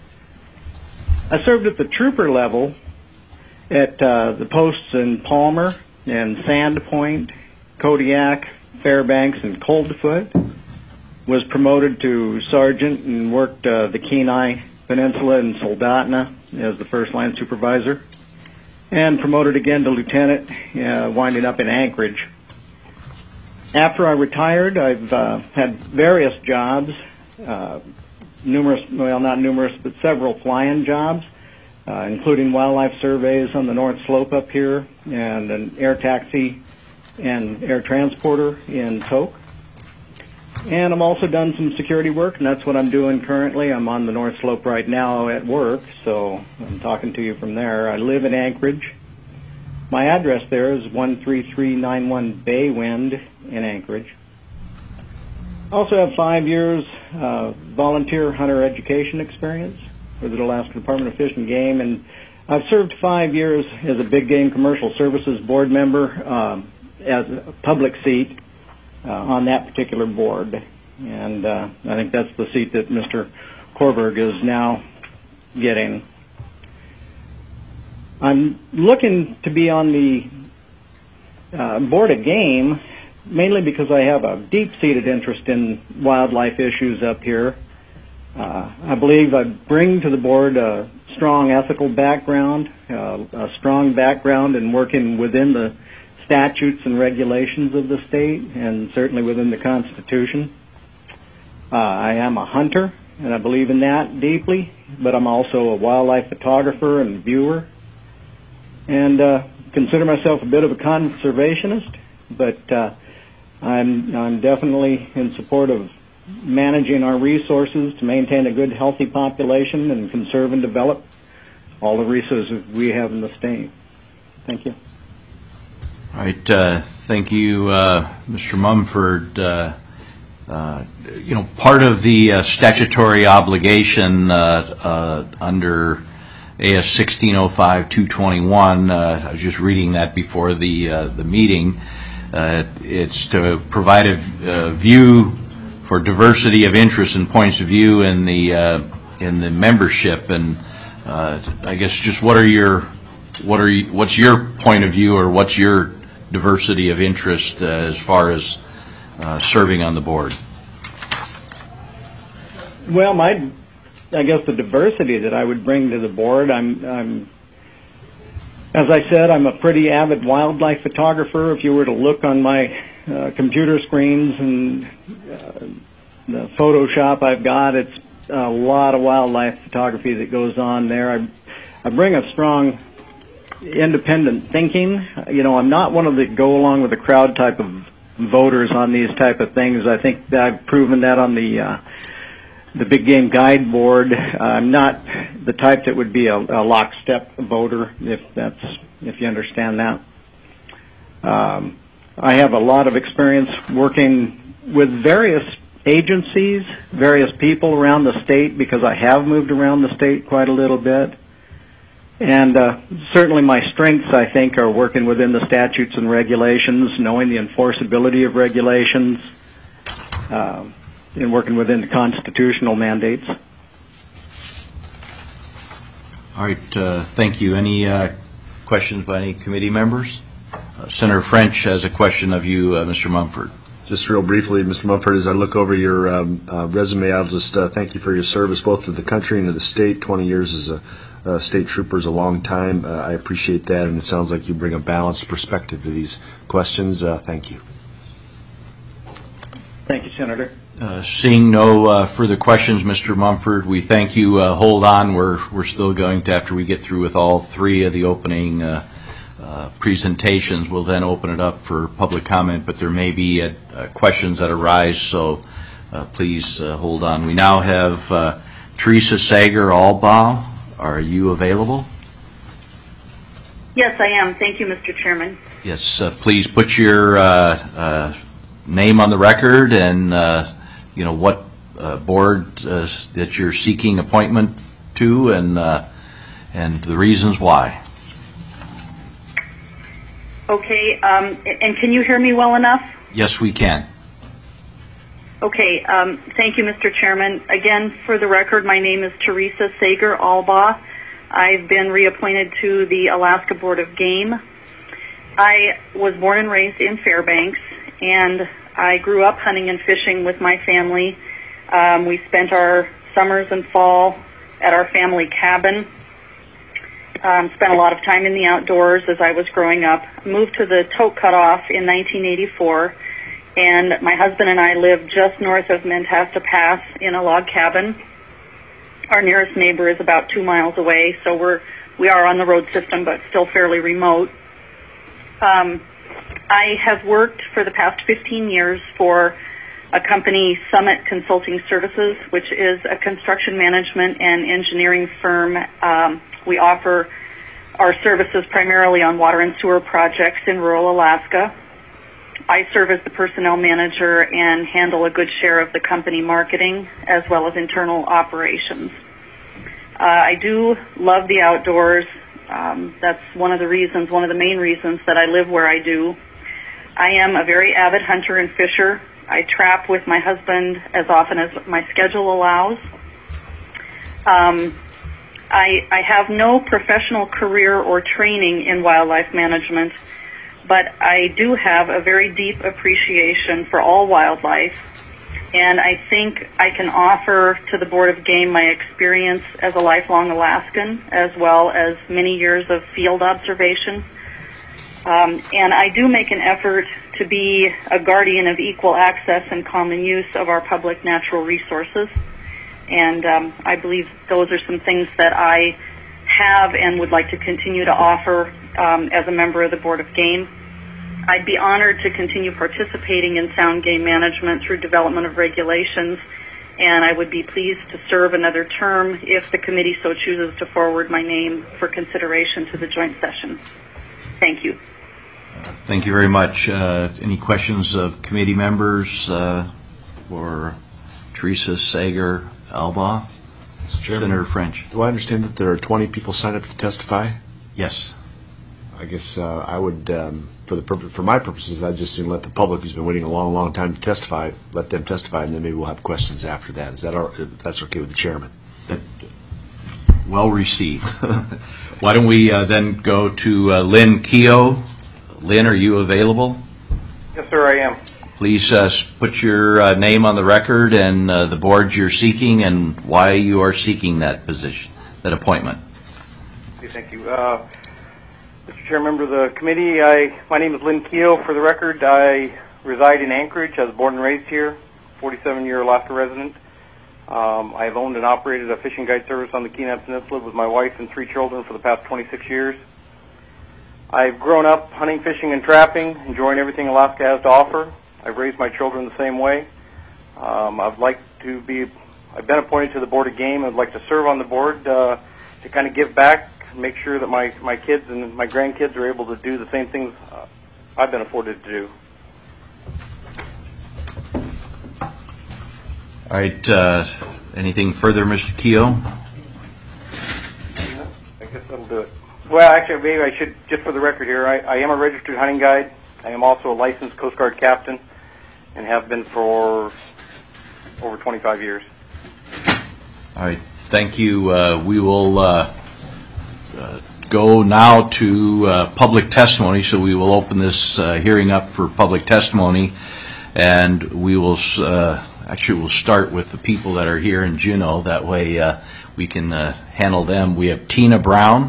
I served at the trooper level at uh, the posts in Palmer and Sandpoint, Kodiak, Fairbanks, and Coldfoot. Was promoted to sergeant and worked uh, the Kenai Peninsula and Soldotna as the first line supervisor, and promoted again to lieutenant, uh, winding up in Anchorage. After I retired, I've uh, had various jobs, uh, numerous, well, not numerous, but several fly-in jobs, uh, including wildlife surveys on the North Slope up here, and an air taxi and air transporter in Tok. And I've also done some security work, and that's what I'm doing currently. I'm on the North Slope right now at work, so I'm talking to you from there. I live in Anchorage. My address there is one three three nine one Bay Wind in Anchorage. I also have five years uh, volunteer hunter education experience with the Alaska Department of Fish and Game, and I've served five years as a Big Game Commercial Services board member um, as a public seat uh, on that particular board. And uh, I think that's the seat that Mister Korberg is now getting. I'm looking to be on the uh, Board of Game, mainly because I have a deep-seated interest in wildlife issues up here. Uh, I believe I bring to the board a strong ethical background, uh, a strong background in working within the statutes and regulations of the state, and certainly within the Constitution. Uh, I am a hunter, and I believe in that deeply, but I'm also a wildlife photographer and viewer, and uh, consider myself a bit of a conservationist, but uh, I'm, I'm definitely in support of managing our resources to maintain a good, healthy population and conserve and develop all the resources we have in the state. Thank you. All right. Uh, thank you, uh, Mister Mumford. Uh, uh, you know, part of the uh, statutory obligation uh, uh, under A S sixteen oh five two twenty-one, uh, I was just reading that before the uh, the meeting. Uh, it's to provide a, a view for diversity of interests and points of view in the uh, in the membership, and uh, I guess just what are your what are you, what's your point of view, or what's your diversity of interest uh, as far as uh, serving on the board? Well, my I guess the diversity that I would bring to the board, I'm, I'm as I said, I'm a pretty avid wildlife photographer. If you were to look on my uh, computer screens and uh, the Photoshop I've got, it's a lot of wildlife photography that goes on there. I, I bring a strong independent thinking. You know, I'm not one of the go along with the crowd type of voters on these type of things. I think that I've proven that on the uh, the Big Game Guide Board. I'm not the type that would be a, a lockstep voter, if that's if you understand that. Um, I have a lot of experience working with various agencies, various people around the state, because I have moved around the state quite a little bit. And uh, certainly my strengths, I think, are working within the statutes and regulations, knowing the enforceability of regulations, uh, and working within the constitutional mandates. All right, uh, thank you. Any uh, questions by any committee members? Uh, Senator French has a question of you, uh, Mister Mumford. Just real briefly, Mister Mumford, as I look over your um, uh, resume, I'll just uh, thank you for your service both to the country and to the state. twenty years as a uh, state trooper is a long time. Uh, I appreciate that, and it sounds like you bring a balanced perspective to these questions. Uh, thank you. Thank you, Senator. Uh, seeing no uh, further questions, Mister Mumford, we thank you. Uh, hold on, we're we're still going to, after we get through with all three of the opening uh, uh, presentations, we'll then open it up for public comment, but there may be uh, uh, questions that arise, so uh, please uh, hold on. We now have uh, Teresa Sager-Albaugh. Are you available? Yes, I am. Thank you, Mister Chairman. Yes, uh, please put your uh, uh, name on the record and uh, you know what uh, board uh, that you're seeking appointment to, and uh, and the reasons why. Okay, um, and can you hear me well enough? Yes, we can. Okay, um, thank you, Mister Chairman. Again, for the record, my name is Teresa Sager-Albaugh. I've been reappointed to the Alaska Board of Game. I was born and raised in Fairbanks, and I grew up hunting and fishing with my family. Um, we spent our summers and fall at our family cabin. Um, spent a lot of time in the outdoors as I was growing up. Moved to the Tote Cutoff in nineteen eighty-four, and my husband and I lived just north of Mentasta Pass in a log cabin. Our nearest neighbor is about two miles away, so we're we are on the road system, but still fairly remote. Um, I have worked for the past fifteen years for a company, Summit Consulting Services, which is a construction management and engineering firm. Um, we offer our services primarily on water and sewer projects in rural Alaska. I serve as the personnel manager and handle a good share of the company marketing as well as internal operations. Uh, I do love the outdoors. Um, that's one of the reasons, one of the main reasons that I live where I do. I am a very avid hunter and fisher. I trap with my husband as often as my schedule allows. Um, I, I have no professional career or training in wildlife management, but I do have a very deep appreciation for all wildlife, and I think I can offer to the Board of Game my experience as a lifelong Alaskan, as well as many years of field observation. Um, and I do make an effort to be a guardian of equal access and common use of our public natural resources. And um, I believe those are some things that I have and would like to continue to offer um, as a member of the Board of Game. I'd be honored to continue participating in sound game management through development of regulations, and I would be pleased to serve another term if the committee so chooses to forward my name for consideration to the joint session. Thank you. Thank you very much. Uh, any questions of committee members uh, for Teresa Sager-Albaugh? Mister Chairman, Senator French. Do I understand that there are twenty people signed up to testify? Yes. I guess uh, I would, um, for the purpose, for my purposes, I'd just soon let the public, who's been waiting a long, long time to testify, let them testify, and then maybe we'll have questions after that. Is that all, if that's okay with the chairman? That, well received. Why don't we uh, then go to uh, Lynn Keogh. Lynn, are you available? Yes, sir, I am. Please uh, put your uh, name on the record and uh, the board you're seeking and why you are seeking that position, that appointment. Okay, thank you. Uh, Mister Chair, member of the committee, I, my name is Lynn Keogh. For the record, I reside in Anchorage. I was born and raised here, forty-seven-year Alaska resident. Um, I have owned and operated a fishing guide service on the Kenai Peninsula with my wife and three children for the past twenty-six years. I've grown up hunting, fishing, and trapping, enjoying everything Alaska has to offer. I've raised my children the same way. Um, I'd like to be, I've been appointed to the Board of Game. I'd like to serve on the board uh, to kind of give back, make sure that my, my kids and my grandkids are able to do the same things uh, I've been afforded to do. All right. Uh, anything further, Mister Keogh? I guess that'll do it. Well, actually, maybe I should, just for the record here, I, I am a registered hunting guide. I am also a licensed Coast Guard captain and have been for over twenty-five years. All right. Thank you. Uh, we will uh, uh, go now to uh, public testimony. So we will open this uh, hearing up for public testimony, and we will uh, actually we'll start with the people that are here in Juneau. That way uh, we can uh, handle them. We have Tina Brown.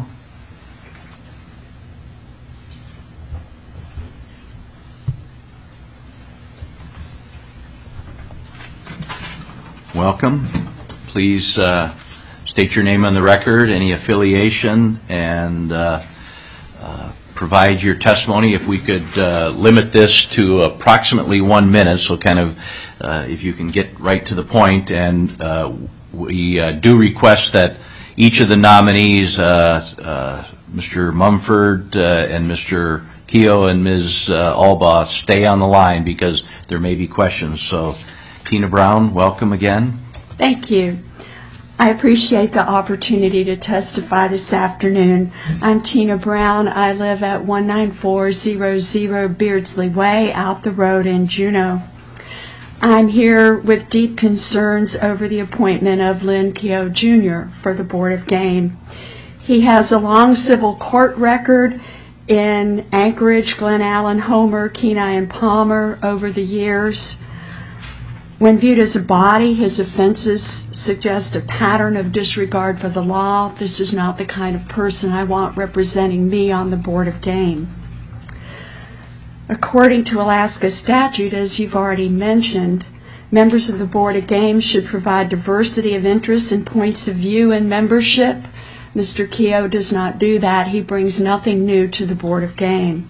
Welcome. Please uh, state your name on the record, any affiliation, and uh, uh, provide your testimony. If we could uh, limit this to approximately one minute, so kind of uh, if you can get right to the point. And uh, we uh, do request that each of the nominees, uh, uh, Mister Mumford uh, and Mister Keogh and Miz Uh, Albaugh, stay on the line because there may be questions. So, Tina Brown, welcome again. Thank you. I appreciate the opportunity to testify this afternoon. I'm Tina Brown. I live at one nine four zero zero Beardsley Way, out the road in Juneau. I'm here with deep concerns over the appointment of Lynn Keogh Junior for the Board of Game. He has a long civil court record in Anchorage, Glen Allen, Homer, Kenai, and Palmer over the years. When viewed as a body, his offenses suggest a pattern of disregard for the law. This is not the kind of person I want representing me on the Board of Game. According to Alaska statute, as you've already mentioned, members of the Board of Game should provide diversity of interests and points of view in membership. Mister Keogh does not do that. He brings nothing new to the Board of Game.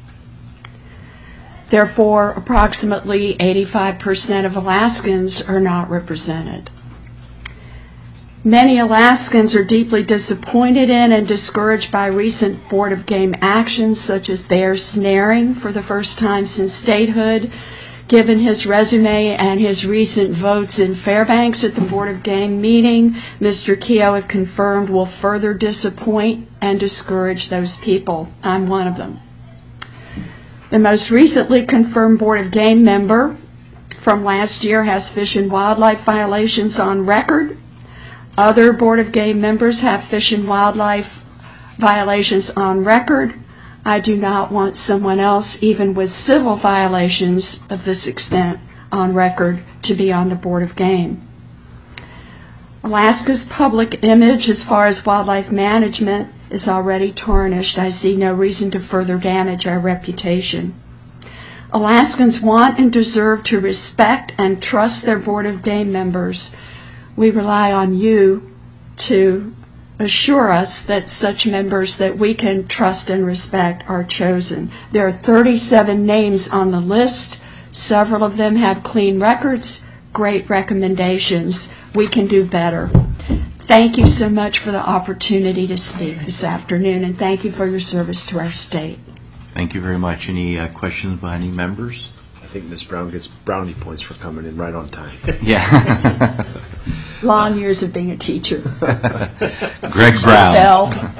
Therefore, approximately eighty-five percent of Alaskans are not represented. Many Alaskans are deeply disappointed in and discouraged by recent Board of Game actions, such as bear snaring for the first time since statehood. Given his resume and his recent votes in Fairbanks at the Board of Game meeting, Mister Keogh, if confirmed, will further disappoint and discourage those people. I'm one of them. The most recently confirmed Board of Game member from last year has fish and wildlife violations on record. Other Board of Game members have fish and wildlife violations on record. I do not want someone else, even with civil violations of this extent on record, to be on the Board of Game. Alaska's public image as far as wildlife management is already tarnished. I see no reason to further damage our reputation. Alaskans want and deserve to respect and trust their Board of Game members. We rely on you to assure us that such members that we can trust and respect are chosen. There are thirty-seven names on the list. Several of them have clean records, great recommendations. We can do better. Thank you so much for the opportunity to speak this afternoon, and thank you for your service to our state. Thank you very much. Any uh, questions by any members? I think Miz Brown gets brownie points for coming in right on time. Yeah. Long years of being a teacher. Greg Brown. Bell.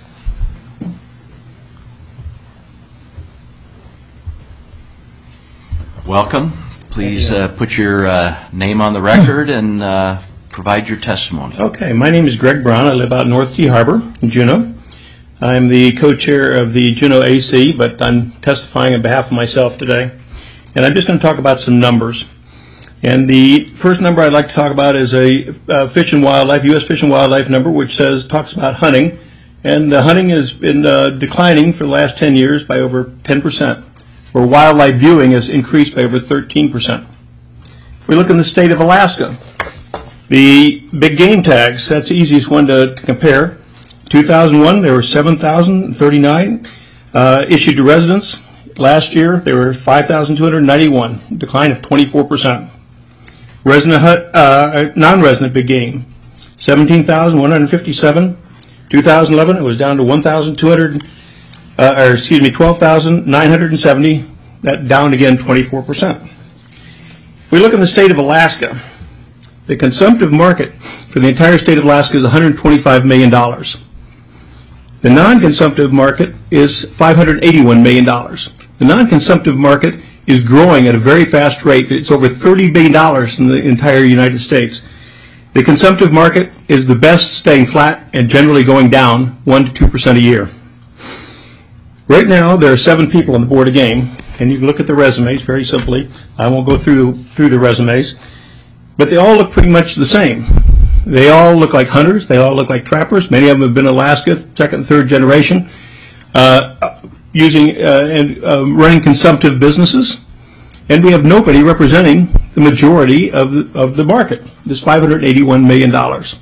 Welcome. Please uh, put your uh, name on the record and uh, provide your testimony. Okay, my name is Greg Brown. I live out in North Key Harbor in Juneau. I'm the co-chair of the Juneau A C, but I'm testifying on behalf of myself today. And I'm just going to talk about some numbers. And the first number I'd like to talk about is a uh, Fish and Wildlife, U S Fish and Wildlife number, which says talks about hunting. And uh, hunting has been uh, declining for the last ten years by over ten percent, where wildlife viewing has increased by over thirteen percent. If we look in the state of Alaska, the big game tags, that's the easiest one to, to compare. two thousand one, there were seven thousand thirty-nine uh, issued to residents. Last year, there were five thousand two hundred ninety-one, a decline of twenty-four percent. Resident, uh, non-resident big game, seventeen thousand one hundred fifty-seven. two thousand eleven, it was down to one thousand two hundred, uh, or excuse me, twelve thousand nine hundred seventy. That down again twenty-four percent. If we look in the state of Alaska, the consumptive market for the entire state of Alaska is one hundred twenty-five million dollars. The non-consumptive market is five hundred eighty-one million dollars. The non-consumptive market is growing at a very fast rate. It's over thirty billion dollars in the entire United States. The consumptive market is the best staying flat and generally going down one to two percent a year. Right now, there are seven people on the Board of Game, and you can look at the resumes very simply. I won't go through through the resumes, but they all look pretty much the same. They all look like hunters. They all look like trappers. Many of them have been in Alaska, second, third generation, uh, using uh, and uh, running consumptive businesses. and we have nobody representing the majority of the, of the market, this five hundred eighty-one million dollars.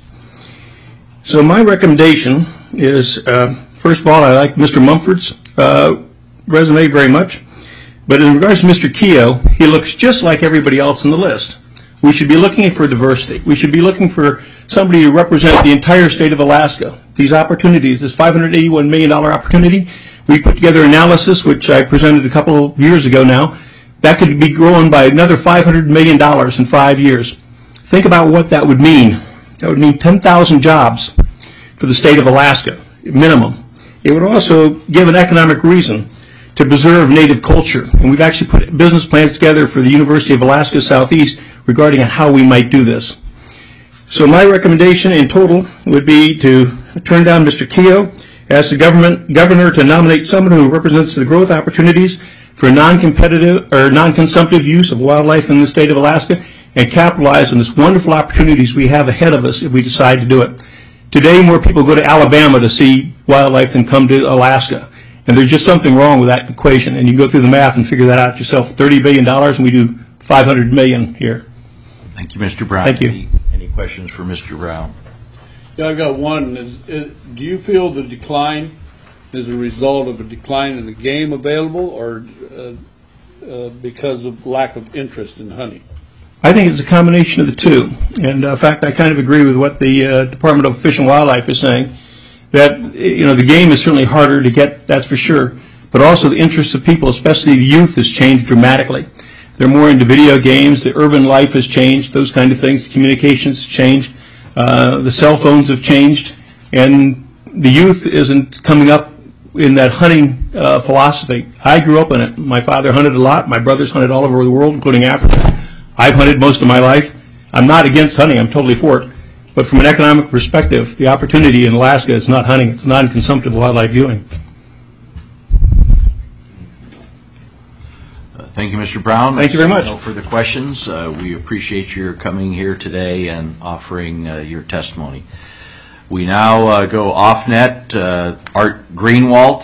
So my recommendation is, uh, first of all, I like Mister Mumford's uh, resume very much, but in regards to Mister Keogh, he looks just like everybody else on the list. We should be looking for diversity. We should be looking for somebody to represent the entire state of Alaska. These opportunities, this five hundred eighty-one million dollars opportunity, we put together analysis, which I presented a couple of years ago now, that could be grown by another five hundred million dollars in five years. Think about what that would mean. That would mean ten thousand jobs for the state of Alaska, minimum. It would also give an economic reason to preserve native culture. And we've actually put business plans together for the University of Alaska Southeast regarding how we might do this. So my recommendation in total would be to turn down Mister Keogh, ask the government governor to nominate someone who represents the growth opportunities for non-competitive or non-consumptive use of wildlife in the state of Alaska, and capitalize on this wonderful opportunities we have ahead of us if we decide to do it. Today, more people go to Alabama to see wildlife than come to Alaska. And there's just something wrong with that equation. And you can go through the math and figure that out yourself. thirty billion dollars, and we do five hundred million dollars here. Thank you, Mister Brown. Thank you. Any, any questions for Mister Brown? Yeah, I've got one. Is, is, do you feel the decline is a result of a decline in the game available, or uh, uh, because of lack of interest in hunting? I think it's a combination of the two. And uh, in fact, I kind of agree with what the uh, Department of Fish and Wildlife is saying, that you know the game is certainly harder to get, that's for sure, but also the interest of people, especially the youth, has changed dramatically. They're more into video games, the urban life has changed, those kind of things, the communications changed, uh, the cell phones have changed, and the youth isn't coming up in that hunting uh, philosophy. I grew up in it. My father hunted a lot, my brothers hunted all over the world, including Africa. I've hunted most of my life. I'm not against hunting, I'm totally for it. But from an economic perspective, the opportunity in Alaska is not hunting, it's non-consumptive wildlife viewing. Uh, thank you, Mister Brown. Thank you very much. No further questions. Uh, we appreciate your coming here today and offering uh, your testimony. We now uh, go off-net. Uh, Art Greenwald.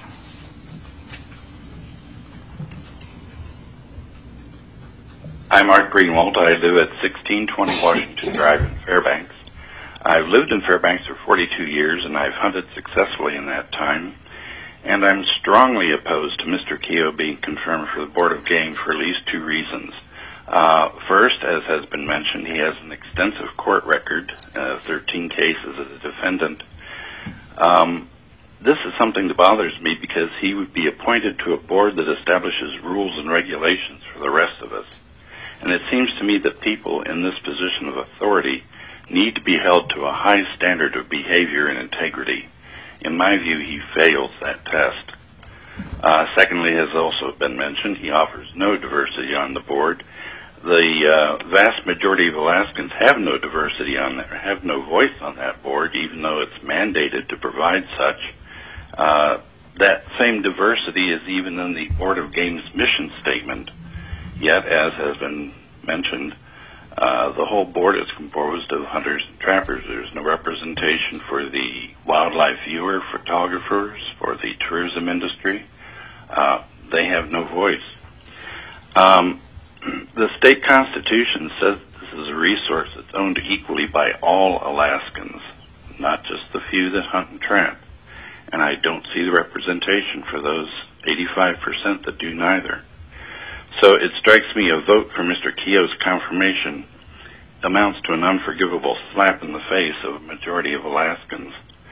I'm Art Greenwald. I live at sixteen twenty Washington Drive in Fairbanks. I've lived in Fairbanks for forty-two years, and I've hunted successfully in that time. And I'm strongly opposed to Mister Keogh being confirmed for the Board of Game for at least two reasons. Uh, first, as has been mentioned, he has an extensive court record, uh, thirteen cases as a defendant. Um, this is something that bothers me because he would be appointed to a board that establishes rules and regulations for the rest of us. And it seems to me that people in this position of authority need to be held to a high standard of behavior and integrity. In my view, he fails that test. Uh, secondly, as also been mentioned, he offers no diversity on the board. The uh, vast majority of Alaskans have no diversity on that, have no voice on that board, even though it's mandated to provide such. Uh, that same diversity is even in the Board of Game's mission statement. Yet, as has been mentioned, uh, the whole board is composed of hunters and trappers. There's no representation for the wildlife viewer, photographers, for the tourism industry. Uh, they have no voice. Um, the state constitution says this is a resource that's owned equally by all Alaskans, not just the few that hunt and trap. And I don't see the representation for those eighty-five percent that do neither. So it strikes me a vote for Mister Keogh's confirmation amounts to an unforgivable slap in the face of a majority of Alaskans.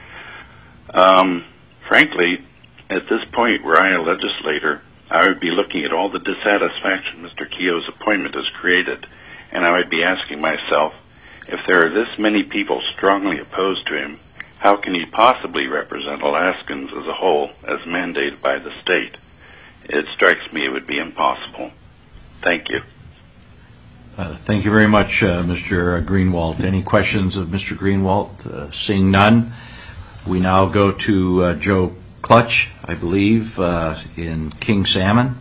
Um, frankly, at this point, were I a legislator, I would be looking at all the dissatisfaction Mister Keogh's appointment has created, and I would be asking myself, if there are this many people strongly opposed to him, how can he possibly represent Alaskans as a whole as mandated by the state? It strikes me it would be impossible. Thank you. Uh, thank you very much, uh, Mister Greenwald. Any questions of Mister Greenwald? Uh, seeing none, we now go to uh, Joe Clutch, I believe, uh, in King Salmon.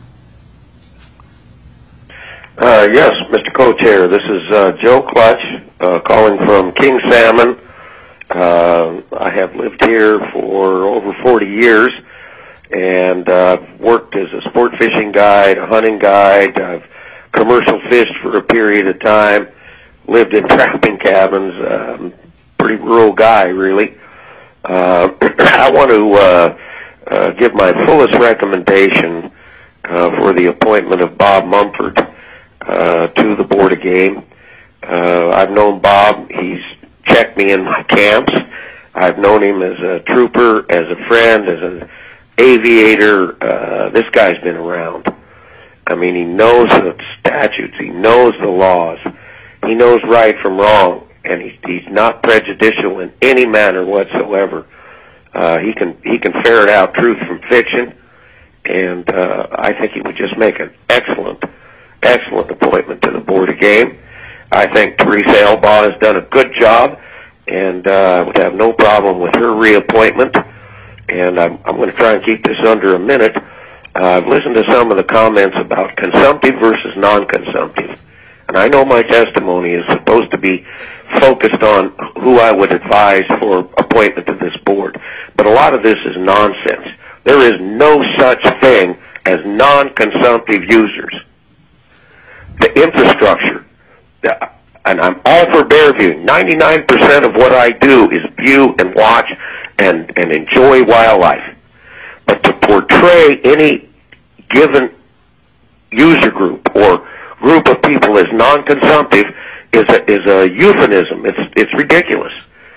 Uh, yes, Mister Co-Chair. This is uh, Joe Clutch uh, calling from King Salmon. Uh, I have lived here for over forty years. And uh, I've worked as a sport fishing guide, a hunting guide. I've commercial fished for a period of time, lived in trapping cabins, um, pretty rural guy, really. Uh, I want to uh, uh, give my fullest recommendation uh, for the appointment of Bob Mumford uh, to the Board of Game. Uh, I've known Bob. He's checked me in my camps. I've known him as a trooper, as a friend, as an aviator. Uh, this guy's been around. I mean, he knows the statutes. He knows the laws. He knows right from wrong, and he's, he's not prejudicial in any manner whatsoever. Uh, he can he can ferret out truth from fiction, and uh, I think he would just make an excellent, excellent appointment to the Board of Game. I think Teresa Elbaugh has done a good job, and uh, I would have no problem with her reappointment. And I'm, I'm going to try and keep this under a minute. Uh, I've listened to some of the comments about consumptive versus non-consumptive. And I know my testimony is supposed to be focused on who I would advise for appointment to this board. But a lot of this is nonsense. There is no such thing as non-consumptive users. The infrastructure, the, and I'm all for bear viewing. ninety-nine percent of what I do is view and watch and, and enjoy wildlife. But to portray any given user group or group of people as non-consumptive is a, is a euphemism. It's it's ridiculous.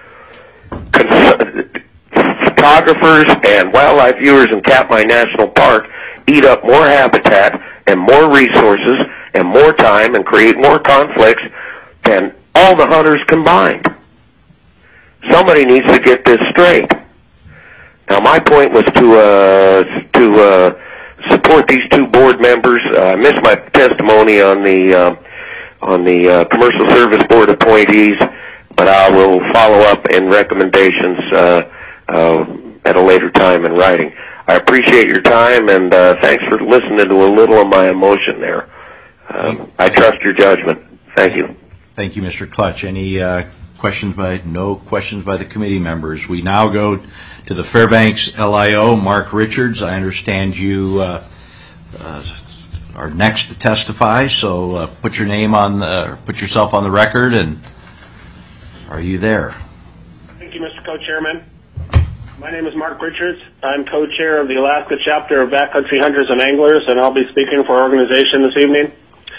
Cons- photographers and wildlife viewers in Katmai National Park eat up more habitat and more resources and more time and create more conflicts than all the hunters combined. Somebody needs to get this straight. Now, my point was to uh, to uh, support these two board members. Uh, I missed my testimony on the uh, on the uh, Commercial Service Board appointees, but I will follow up in recommendations uh, uh, at a later time in writing. I appreciate your time, and uh, thanks for listening to a little of my emotion there. Um, I trust your judgment. Thank you. Thank you, Mister Clutch. Any uh, questions by, no questions by the committee members. We now go to the Fairbanks L I O, Mark Richards. I understand you uh, uh, are next to testify, so uh, put your name on, the, put yourself on the record, and are you there? Thank you, Mister Co-Chairman. My name is Mark Richards. I'm co-chair of the Alaska chapter of Backcountry Hunters and Anglers, and I'll be speaking for our organization this evening.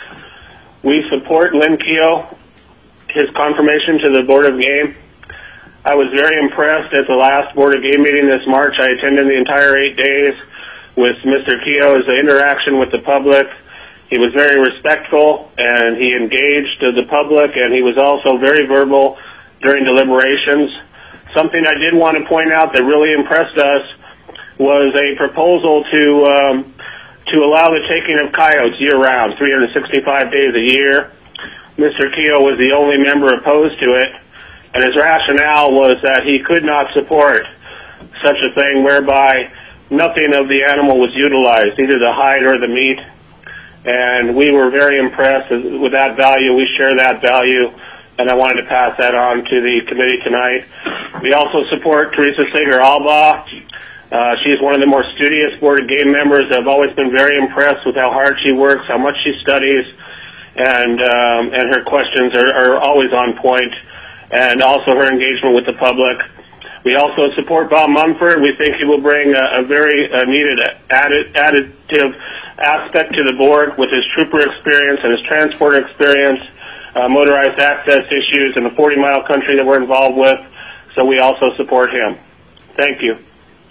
We support Lynn Keough, his confirmation to the Board of Game. I was very impressed at the last Board of Game meeting this March. I attended the entire eight days with Mister Keough's interaction with the public. He was very respectful, and he engaged the public, and he was also very verbal during deliberations. Something I did want to point out that really impressed us was a proposal to um, to allow the taking of coyotes year-round, three hundred sixty-five days a year. Mister Keough was the only member opposed to it, and his rationale was that he could not support such a thing whereby nothing of the animal was utilized, either the hide or the meat. And we were very impressed with that value. We share that value, and I wanted to pass that on to the committee tonight. We also support Teresa Sager-Albaugh. Uh, she's one of the more studious Board of Game members. I've always been very impressed with how hard she works, how much she studies, and um, and her questions are, are always on point, and also her engagement with the public. We also support Bob Mumford. We think he will bring a, a very uh, needed added, additive aspect to the board with his trooper experience and his transport experience, uh, motorized access issues in the forty-mile country that we're involved with. So we also support him. Thank you.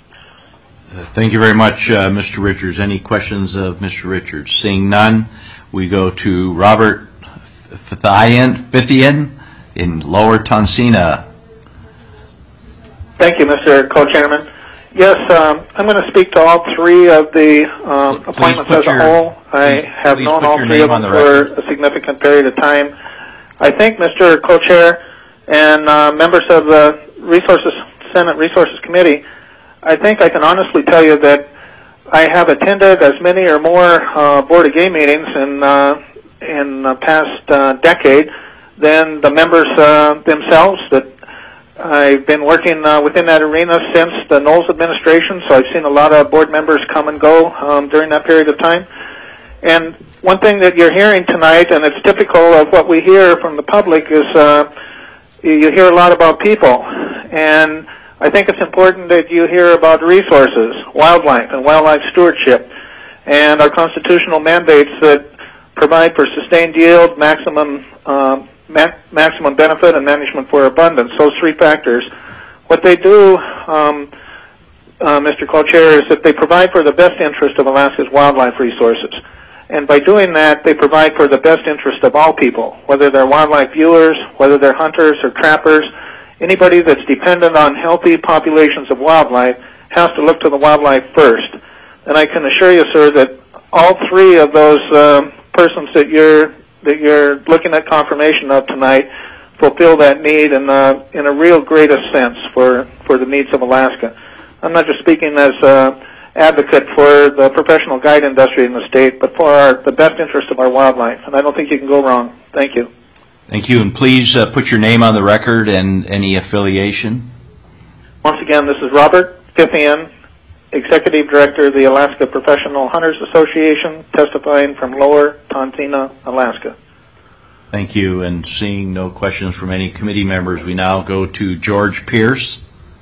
Uh, thank you very much, uh, Mister Richards. Any questions of Mister Richards? Seeing none, we go to Robert Fithian, Fithian in Lower Tonsina. Thank you, Mister Co-Chairman. Yes, um, I'm going to speak to all three of the um, appointments as a your, whole. I please, have please known all three of them the for record. a significant period of time. I think, Mister Co-Chair and uh, members of the Resources Senate Resources Committee, I think I can honestly tell you that I have attended as many or more uh, Board of Game meetings in uh, in the past uh, decade than the members uh, themselves. That I've been working uh, within that arena since the Knowles administration, so I've seen a lot of board members come and go um, during that period of time. And one thing that you're hearing tonight, and it's typical of what we hear from the public, is uh, you hear a lot about people. And I think it's important that you hear about resources, wildlife, and wildlife stewardship, and our constitutional mandates that provide for sustained yield, maximum uh, ma maximum benefit, and management for abundance. Those three factors. What they do, um, uh, Mister Co-Chair, is that they provide for the best interest of Alaska's wildlife resources. And by doing that, they provide for the best interest of all people, whether they're wildlife viewers, whether they're hunters or trappers. Anybody that's dependent on healthy populations of wildlife has to look to the wildlife first. And I can assure you, sir, that all three of those uh, persons that you're that you're looking at confirmation of tonight fulfill that need in uh, in a real greatest sense for for the needs of Alaska. I'm not just speaking as uh, advocate for the professional guide industry in the state, but for our, the best interest of our wildlife. And I don't think you can go wrong. Thank you. Thank you. And please uh, put your name on the record and any affiliation. Once again, this is Robert Fithian, Executive Director of the Alaska Professional Hunters Association, testifying from Lower Tonsina, Alaska. Thank you. And seeing no questions from any committee members, we now go to George Pierce.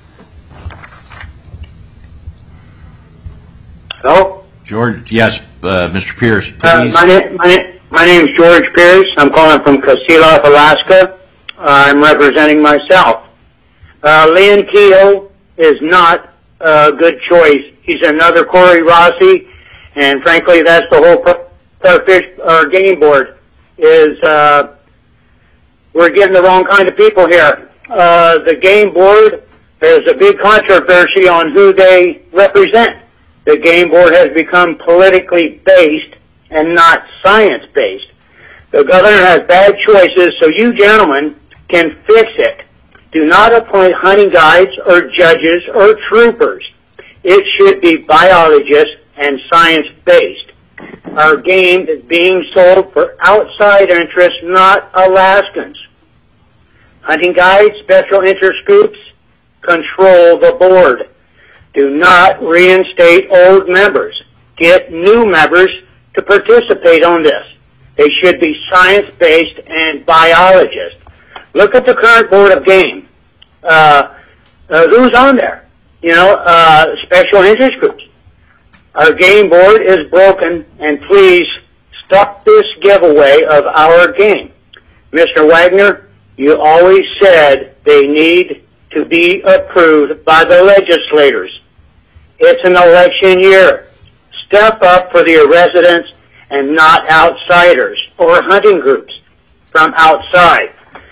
Hello? George, yes, uh, Mister Pierce, please. Uh, my, name, my, my name is George Pierce. I'm calling from Kasilof, Alaska. Uh, I'm representing myself. Uh, Leon Keogh is not a good choice. He's another Corey Rossi, and frankly, that's the whole pro- our fish, our game board is, uh, we're getting the wrong kind of people here. Uh, the game board, there's a big controversy on who they represent. The game board has become politically based and not science-based. The governor has bad choices, so you gentlemen can fix it. Do not appoint hunting guides or judges or troopers. It should be biologists and science-based. Our game is being sold for outside interests, not Alaskans. Hunting guides, special interest groups, control the board. Do not reinstate old members. Get new members to participate on this. They should be science-based and biologists. Look at the current Board of Game. Uh, uh, who's on there? You know, uh, special interest groups. Our game board is broken, and please stop this giveaway of our game. Mister Wagner, you always said they need to be approved by the legislators. It's an election year. Step up for the residents and not outsiders or hunting groups from outside.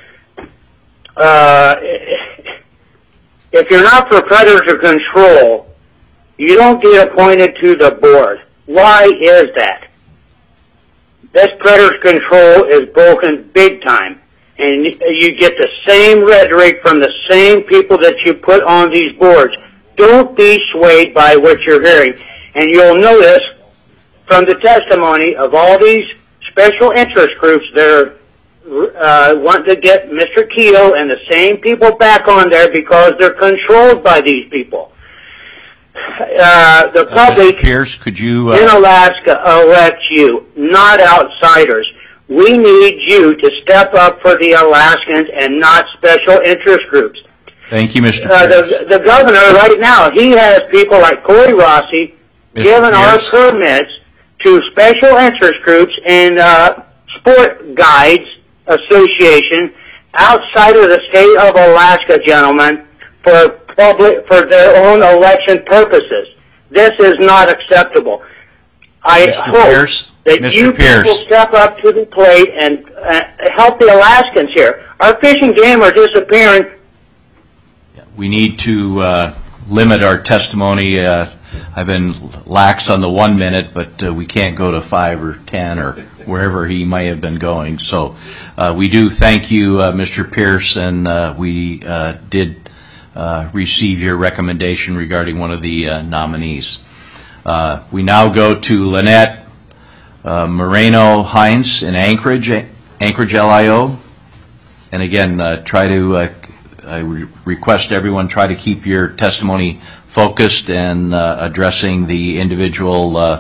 Uh, if you're not for predator control, you don't get appointed to the board. Why is that? This predator control is broken big time, and you get the same rhetoric from the same people that you put on these boards. Don't be swayed by what you're hearing. And you'll notice from the testimony of all these special interest groups that are uh, want to get Mister Keogh and the same people back on there because they're controlled by these people. Uh, the Uh, public Mister Pierce, could you... Uh, in Alaska elects you, not outsiders. We need you to step up for the Alaskans and not special interest groups. Thank you, Mister Uh, Pierce. the, the governor right now, he has people like Corey Rossi Mister giving our Pierce. permits to special interest groups and uh, Sport Guides Association outside of the state of Alaska, gentlemen, for public for their own election purposes. This is not acceptable. I Mister hope Pierce, that Mister you Pierce. people step up to the plate and uh, help the Alaskans here. Our fishing game are disappearing. We need to uh, limit our testimony. Uh, I've been lax on the one minute, but uh, we can't go to five or ten or wherever he might have been going. So uh, we do thank you, uh, Mister Pierce, and uh, we uh, did uh, receive your recommendation regarding one of the uh, nominees. Uh, we now go to Lynette uh, Moreno Hines in Anchorage, Anchorage L I O. And again, uh, try to uh, I re- request everyone try to keep your testimony focused and uh, addressing the individual uh,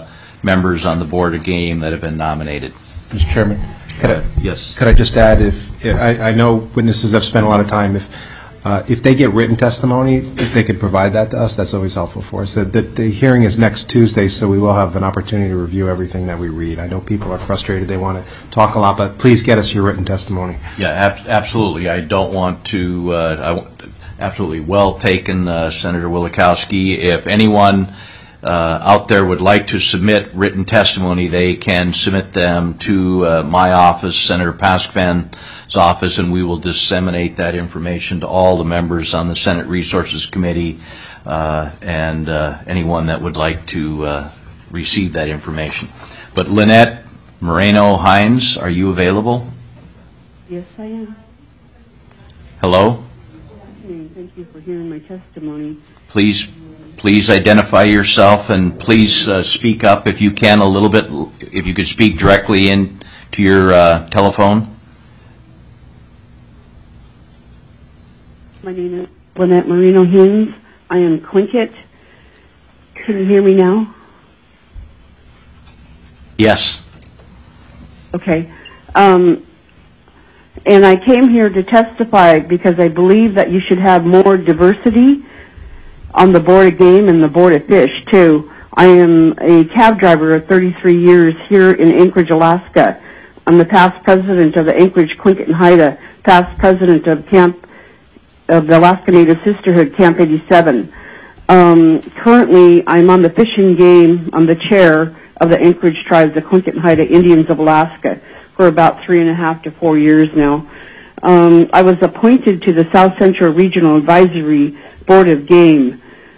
members on the Board of Game that have been nominated. Mister Chairman, could I, yes. Could I just add, if, if I, I know witnesses have spent a lot of time, if uh, if they get written testimony, if they could provide that to us, that's always helpful for us. The, the, the hearing is next Tuesday, so we will have an opportunity to review everything that we read. I know people are frustrated; they want to talk a lot, but please get us your written testimony. Yeah, ab- absolutely. I don't want to. Uh, I w- absolutely well taken, uh, Senator Wielechowski. If anyone Uh, out there would like to submit written testimony, they can submit them to uh, my office, Senator Paskvan's office, and we will disseminate that information to all the members on the Senate Resources Committee uh, and uh, anyone that would like to uh, receive that information. But Lynette Moreno-Hines, are you available? Yes, I am. Hello? Thank you for hearing my testimony. Please Please identify yourself and please uh, speak up if you can a little bit, if you could speak directly in to your uh, telephone. My name is Lynette Moreno-Hines. I am Quinkett. Can you hear me now? Yes. Okay. Um, and I came here to testify because I believe that you should have more diversity on the Board of Game and the Board of Fish, too. I am a cab driver of thirty-three years here in Anchorage, Alaska. I'm the past president of the Anchorage Quinkett and Haida, past president of Camp of the Alaska Native Sisterhood, Camp eighty-seven. Um, currently, I'm on the fishing game. I'm the chair of the Anchorage Tribes, the Quinkett and Haida Indians of Alaska, for about three and a half to four years now. Um, I was appointed to the South Central Regional Advisory Board of Game.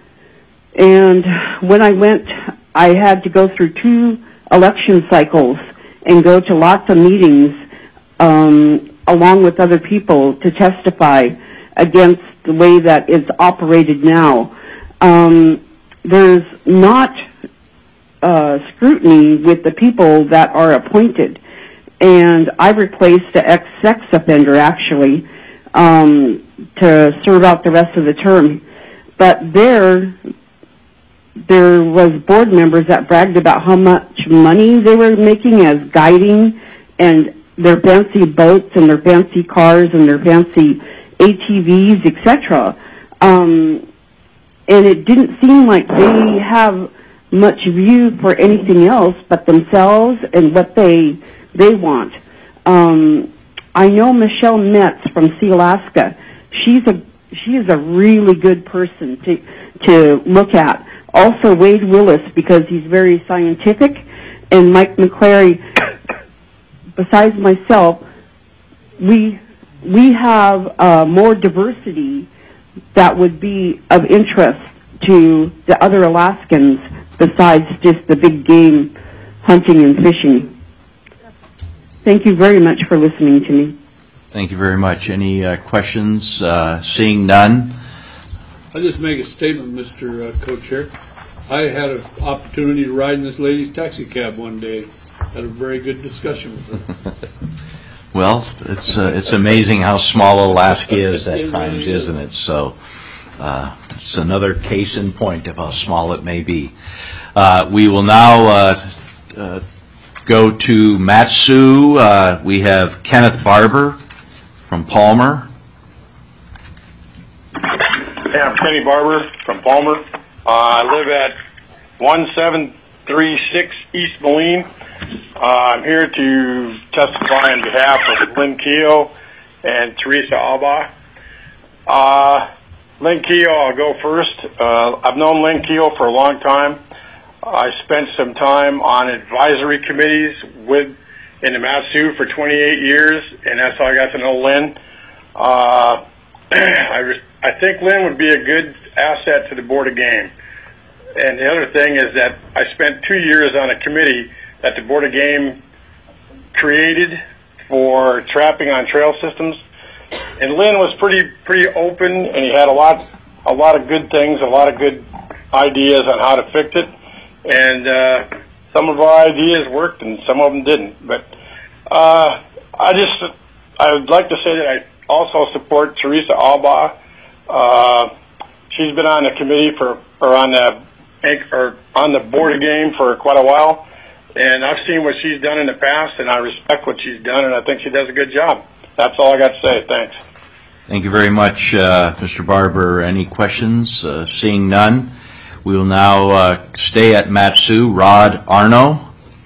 And when I went, I had to go through two election cycles and go to lots of meetings um, along with other people to testify against the way that it's operated now. Um, there's not uh, scrutiny with the people that are appointed. And I replaced an ex-sex offender, actually, um, to serve out the rest of the term. But there, there was board members that bragged about how much money they were making as guiding and their fancy boats and their fancy cars and their fancy A T Vs, et cetera. Um, and it didn't seem like they have much view for anything else but themselves and what they they want. Um, I know Michelle Metz from Sealaska. She's a she is a really good person to to look at. Also Wade Willis, because he's very scientific, and Mike McClary. Besides myself, we we have uh, more diversity that would be of interest to the other Alaskans besides just the big game hunting and fishing. Thank you very much for listening to me. Thank you very much. Any uh, questions? Uh, seeing none. I'll just make a statement, Mister Uh, Co-Chair. I had an opportunity to ride in this lady's taxi cab one day. Had a very good discussion with her. Well, it's uh, it's amazing how small Alaska is at times, isn't it? So uh, it's another case in point of how small it may be. Uh, we will now uh, uh, go to Mat-Su. Uh, we have Kenneth Barber from Palmer. Yeah, I'm Kenny Barber from Palmer. Uh, I live at one seven three six East Moline. Uh, I'm here to testify on behalf of Lynn Keogh and Teresa Alba. Uh, Lynn Keogh, I'll go first. Uh, I've known Lynn Keogh for a long time. I spent some time on advisory committees with in the Mat-Su for twenty-eight years, and that's how I got to know Lynn. Uh, I, re- I think Lynn would be a good asset to the Board of Game. And the other thing is that I spent two years on a committee that the Board of Game created for trapping on trail systems. And Lynn was pretty pretty open, and he had a lot a lot of good things, a lot of good ideas on how to fix it. And uh, some of our ideas worked, and some of them didn't. But uh, I just I would like to say that I also support Teresa Alba. Uh, she's been on the committee for or on the or on the Board of Game for quite a while, and I've seen what she's done in the past, and I respect what she's done, and I think she does a good job. That's all I got to say. Thanks. Thank you very much, uh, Mister Barber. Any questions? Uh, seeing none, we will now uh, stay at Mat-Su. Rod Arno.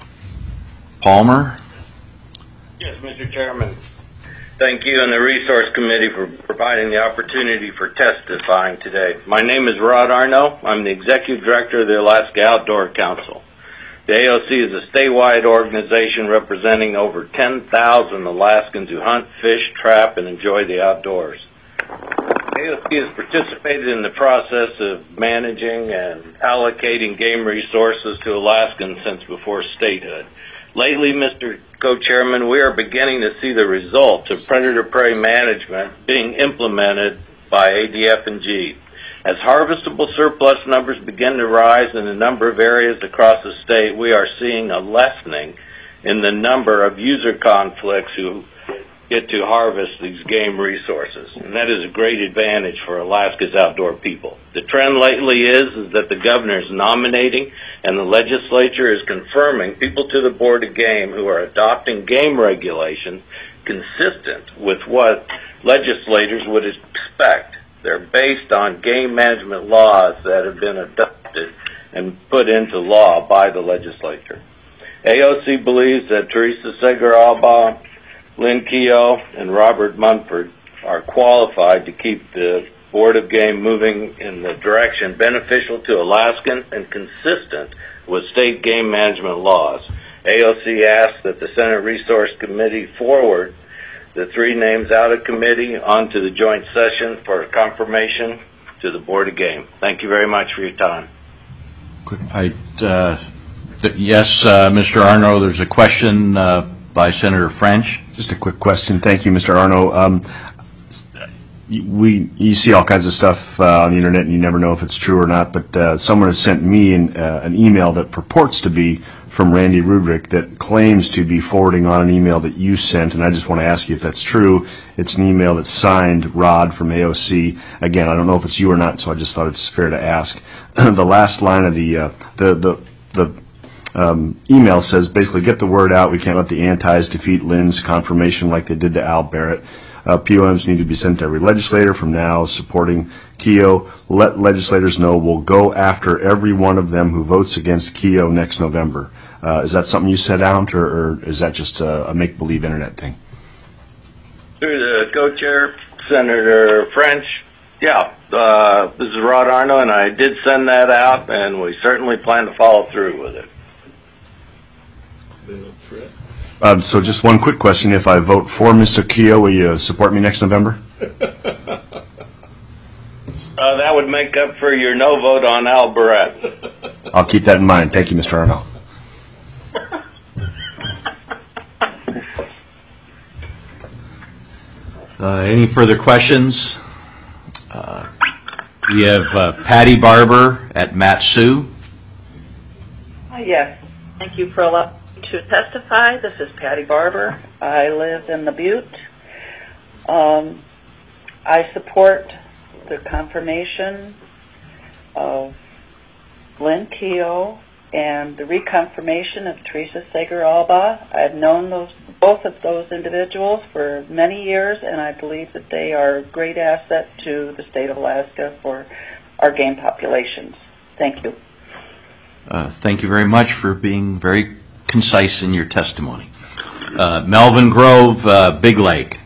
Palmer. Yes, Mister Chairman. Thank you and the Resource Committee for providing the opportunity for testifying today. My name is Rod Arno. I'm the Executive Director of the Alaska Outdoor Council. The A O C is a statewide organization representing over ten thousand Alaskans who hunt, fish, trap, and enjoy the outdoors. A O C has participated in the process of managing and allocating game resources to Alaskans since before statehood. Lately, Mister Co-Chairman, we are beginning to see the results of predator-prey management being implemented by A D F and G. As harvestable surplus numbers begin to rise in a number of areas across the state, we are seeing a lessening in the number of user conflicts who get to harvest these game resources, and that is a great advantage for Alaska's outdoor people. The trend lately is, is that the governor is nominating and the legislature is confirming people to the Board of Game who are adopting game regulations consistent with what legislators would expect. They're based on game management laws that have been adopted and put into law by the legislature. A O C believes that Teresa Segar-Albaugh, Lynn Keogh, and Robert Mumford are qualified to keep the Board of Game moving in the direction beneficial to Alaskans and consistent with state game management laws. A O C asks that the Senate Resource Committee forward the three names out of committee onto the joint session for confirmation to the Board of Game. Thank you very much for your time. I, uh, th- yes, uh, Mister Arno, there's a question uh, by Senator French. Just a quick question. Thank you, Mister Arno. Um, we you see all kinds of stuff uh, on the internet, and you never know if it's true or not. But uh, someone has sent me an, uh, an email that purports to be from Randy Rudrick that claims to be forwarding on an email that you sent, and I just want to ask you if that's true. It's an email that's signed Rod from A O C. Again, I don't know if it's you or not, so I just thought it's fair to ask. The last line of the uh, the the the um, email says basically, get the word out. We can't let the antis defeat Lynn's confirmation like they did to Al Barrett. Uh, P O Ms need to be sent to every legislator from now supporting Keogh. Let legislators know we'll go after every one of them who votes against Keogh next November. Uh, is that something you set out, or, or is that just a, a make-believe internet thing? Through the co-chair, Senator French, yeah, uh, this is Rod Arno, and I did send that out, and we certainly plan to follow through with it. Um, so just one quick question. If I vote for Mister Keogh, will you support me next November? Uh, that would make up for your no vote on Al Barrett. I'll keep that in mind. Thank you, Mister Arno. Uh, any further questions? Uh, we have uh, Patty Barber at Mat-Su. Hi, yes. Thank you for allowing me to testify. This is Patty Barber. I live in the Butte. Um, I support the confirmation of Lynn Keogh and the reconfirmation of Teresa Segar-Albaugh. I've known those both of those individuals for many years, and I believe that they are a great asset to the state of Alaska for our game populations. Thank you. Uh, thank you very much for being very concise in your testimony. Uh, Melvin Grove, uh, Big Lake.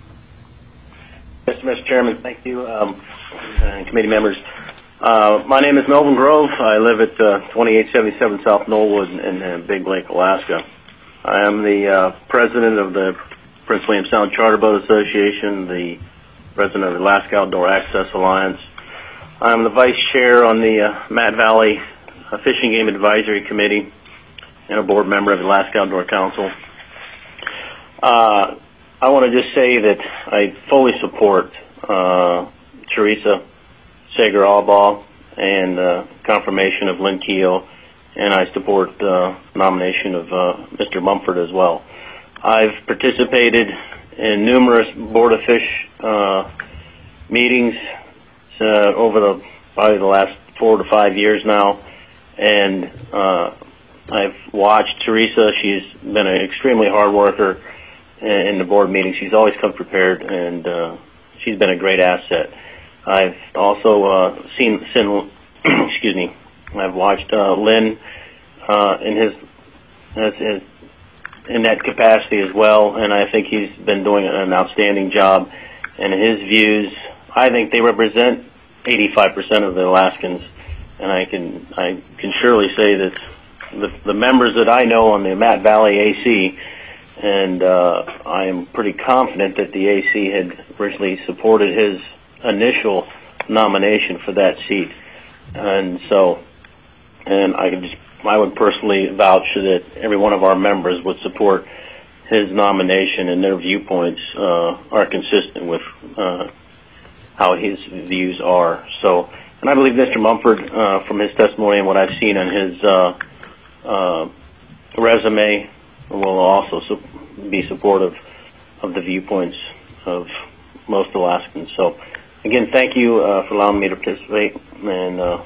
Yes, Mister Chairman, thank you, um, and committee members. Uh, my name is Melvin Grove. I live at uh, twenty-eight seventy-seven South Knollwood in uh, Big Lake, Alaska. I am the uh, president of the Prince William Sound Charter Boat Association, the president of the Alaska Outdoor Access Alliance. I am the vice chair on the uh, Matt Valley uh, Fishing Game Advisory Committee and a board member of the Alaska Outdoor Council. Uh, I want to just say that I fully support uh, Teresa Segar-Albaugh and uh, confirmation of Lynn Keogh, and I support the uh, nomination of uh, Mister Mumford as well. I've participated in numerous Board of Fish uh, meetings uh, over the probably the last four to five years now, and uh, I've watched Teresa. She's been an extremely hard worker in the board meetings. She's always come prepared, and uh, she's been a great asset. I've also uh, seen, seen excuse me, I've watched uh, Lynn uh, in his, as, his in that capacity as well, and I think he's been doing an outstanding job. And his views, I think they represent eighty-five percent of the Alaskans, and I can I can surely say that the, the members that I know on the Matt Valley A C, and uh, I am pretty confident that the A C had originally supported his initial nomination for that seat, and so, and I can just I would personally vouch that every one of our members would support his nomination, and their viewpoints uh, are consistent with uh, how his views are. So, and I believe Mister Mumford, uh, from his testimony and what I've seen on his uh, uh, resume, will also su- be supportive of the viewpoints of most Alaskans. So, again, thank you uh, for allowing me to participate, and uh,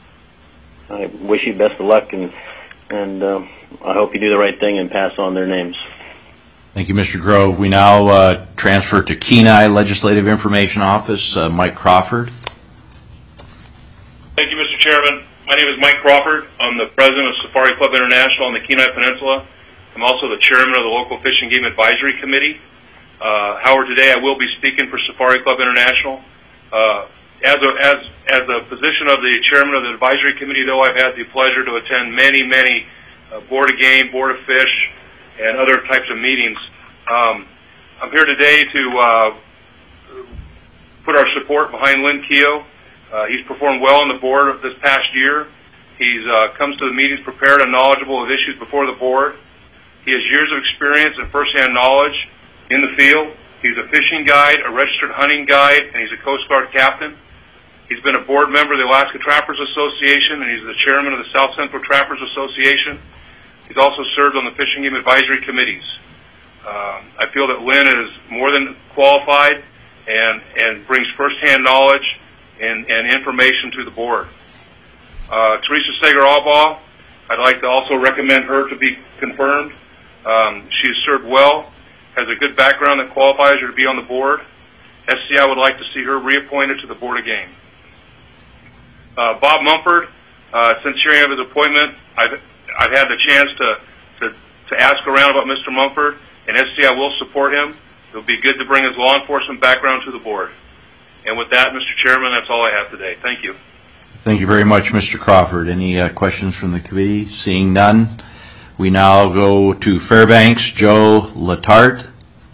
I wish you best of luck, and and uh, I hope you do the right thing and pass on their names. Thank you, Mister Grove. We now uh, transfer to Kenai Legislative Information Office. Uh, Mike Crawford. Thank you, Mister Chairman. My name is Mike Crawford. I'm the president of Safari Club International on the Kenai Peninsula. I'm also the chairman of the local Fish and Game Advisory Committee. Uh, however, today I will be speaking for Safari Club International. Uh, as a as as a position of the chairman of the advisory committee, though, I've had the pleasure to attend many, many uh, Board of Game, Board of Fish, and other types of meetings. Um, I'm here today to uh, put our support behind Lynn Keogh. Uh, he's performed well on the board of this past year. He's uh, comes to the meetings prepared and knowledgeable of issues before the board. He has years of experience and first-hand knowledge in the field. He's a fishing guide, a registered hunting guide, and he's a Coast Guard captain. He's been a board member of the Alaska Trappers Association, and he's the chairman of the South Central Trappers Association. He's also served on the Fish and Game Advisory Committees. Um, I feel that Lynn is more than qualified and, and brings first-hand knowledge and, and information to the board. Uh, Teresa Sager-Albaugh, I'd like to also recommend her to be confirmed. Um, she has served well, has a good background that qualifies her to be on the board. S C I would like to see her reappointed to the Board of Game. Uh, Bob Mumford, uh, since hearing of his appointment, I've, I've had the chance to, to, to ask around about Mister Mumford, and S C I will support him. It will be good to bring his law enforcement background to the board. And with that, Mister Chairman, that's all I have today. Thank you. Thank you very much, Mister Crawford. Any uh, questions from the committee? Seeing none, we now go to Fairbanks. Joe Latarte.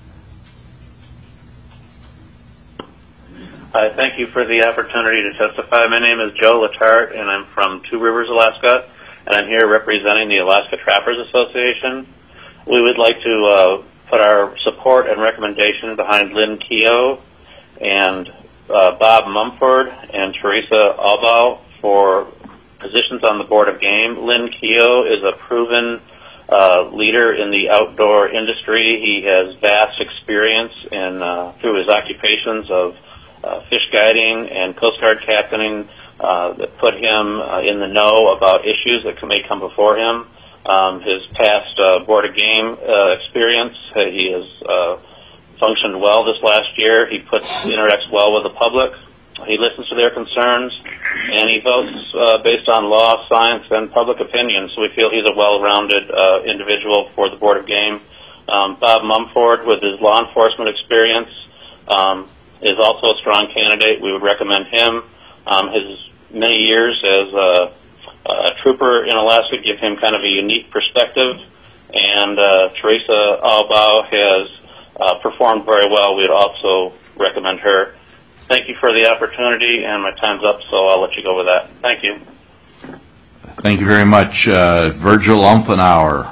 Hi, thank you for the opportunity to testify. My name is Joe Latarte, and I'm from Two Rivers, Alaska, and I'm here representing the Alaska Trappers Association. We would like to uh, put our support and recommendation behind Lynn Keogh and uh, Bob Mumford and Teresa Albaugh for positions on the Board of Game. Lynn Keogh is a proven uh, leader in the outdoor industry. He has vast experience in uh, through his occupations of Uh, fish guiding and Coast Guard captaining uh, that put him uh, in the know about issues that may come before him. Um, his past uh, Board of Game uh, experience, uh, he has uh, functioned well this last year. He puts interacts well with the public. He listens to their concerns, and he votes uh, based on law, science, and public opinion. So we feel he's a well-rounded uh, individual for the Board of Game. Um, Bob Mumford, with his law enforcement experience, um, is also a strong candidate. We would recommend him. Um, his many years as a, a trooper in Alaska give him kind of a unique perspective, and uh, Teresa Albaugh has uh, performed very well. We would also recommend her. Thank you for the opportunity, and my time's up, so I'll let you go with that. Thank you. Thank you very much. Uh, Virgil Umfenauer.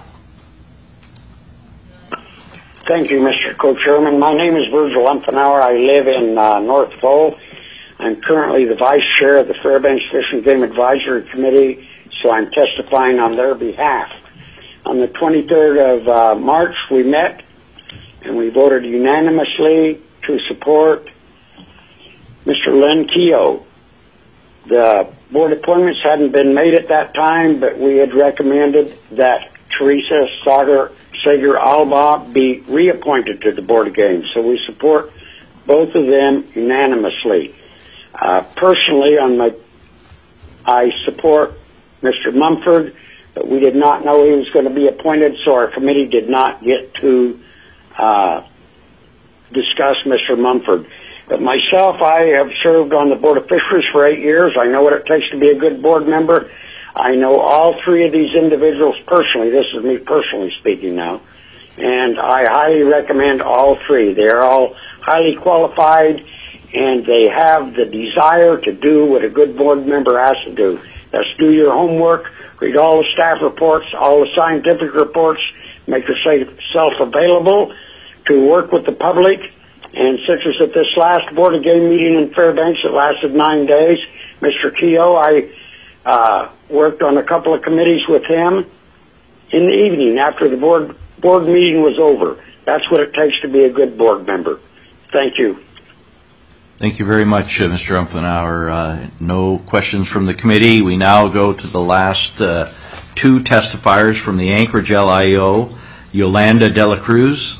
Thank you, Mister Co-Chairman. My name is Virgil Umfenauer. I live in uh, North Pole. I'm currently the Vice Chair of the Fairbanks Fish and Game Advisory Committee, so I'm testifying on their behalf. On the twenty-third of uh, March, we met, and we voted unanimously to support Mister Lynn Keogh The board appointments hadn't been made at that time, but we had recommended that Teresa Sager, Sager Alba be reappointed to the Board of Games. So we support both of them unanimously. Uh, personally, on my, I support Mister Mumford, but we did not know he was going to be appointed, so our committee did not get to uh, discuss Mister Mumford. But myself, I have served on the Board of Fisheries for eight years. I know what it takes to be a good board member. I know all three of these individuals personally. This is me personally speaking now. And I highly recommend all three. They're all highly qualified, and they have the desire to do what a good board member has to do. That's do your homework, read all the staff reports, all the scientific reports, make yourself available to work with the public. And such as at this last Board of Game meeting in Fairbanks, it lasted nine days. Mister Keogh, I uh, worked on a couple of committees with him in the evening after the board board meeting was over. That's what it takes to be a good board member. Thank you. Thank you very much, uh, Mister Umfenauer. Uh, no questions from the committee. We now go to the last uh, two testifiers from the Anchorage L I O, Yolanda De La Cruz.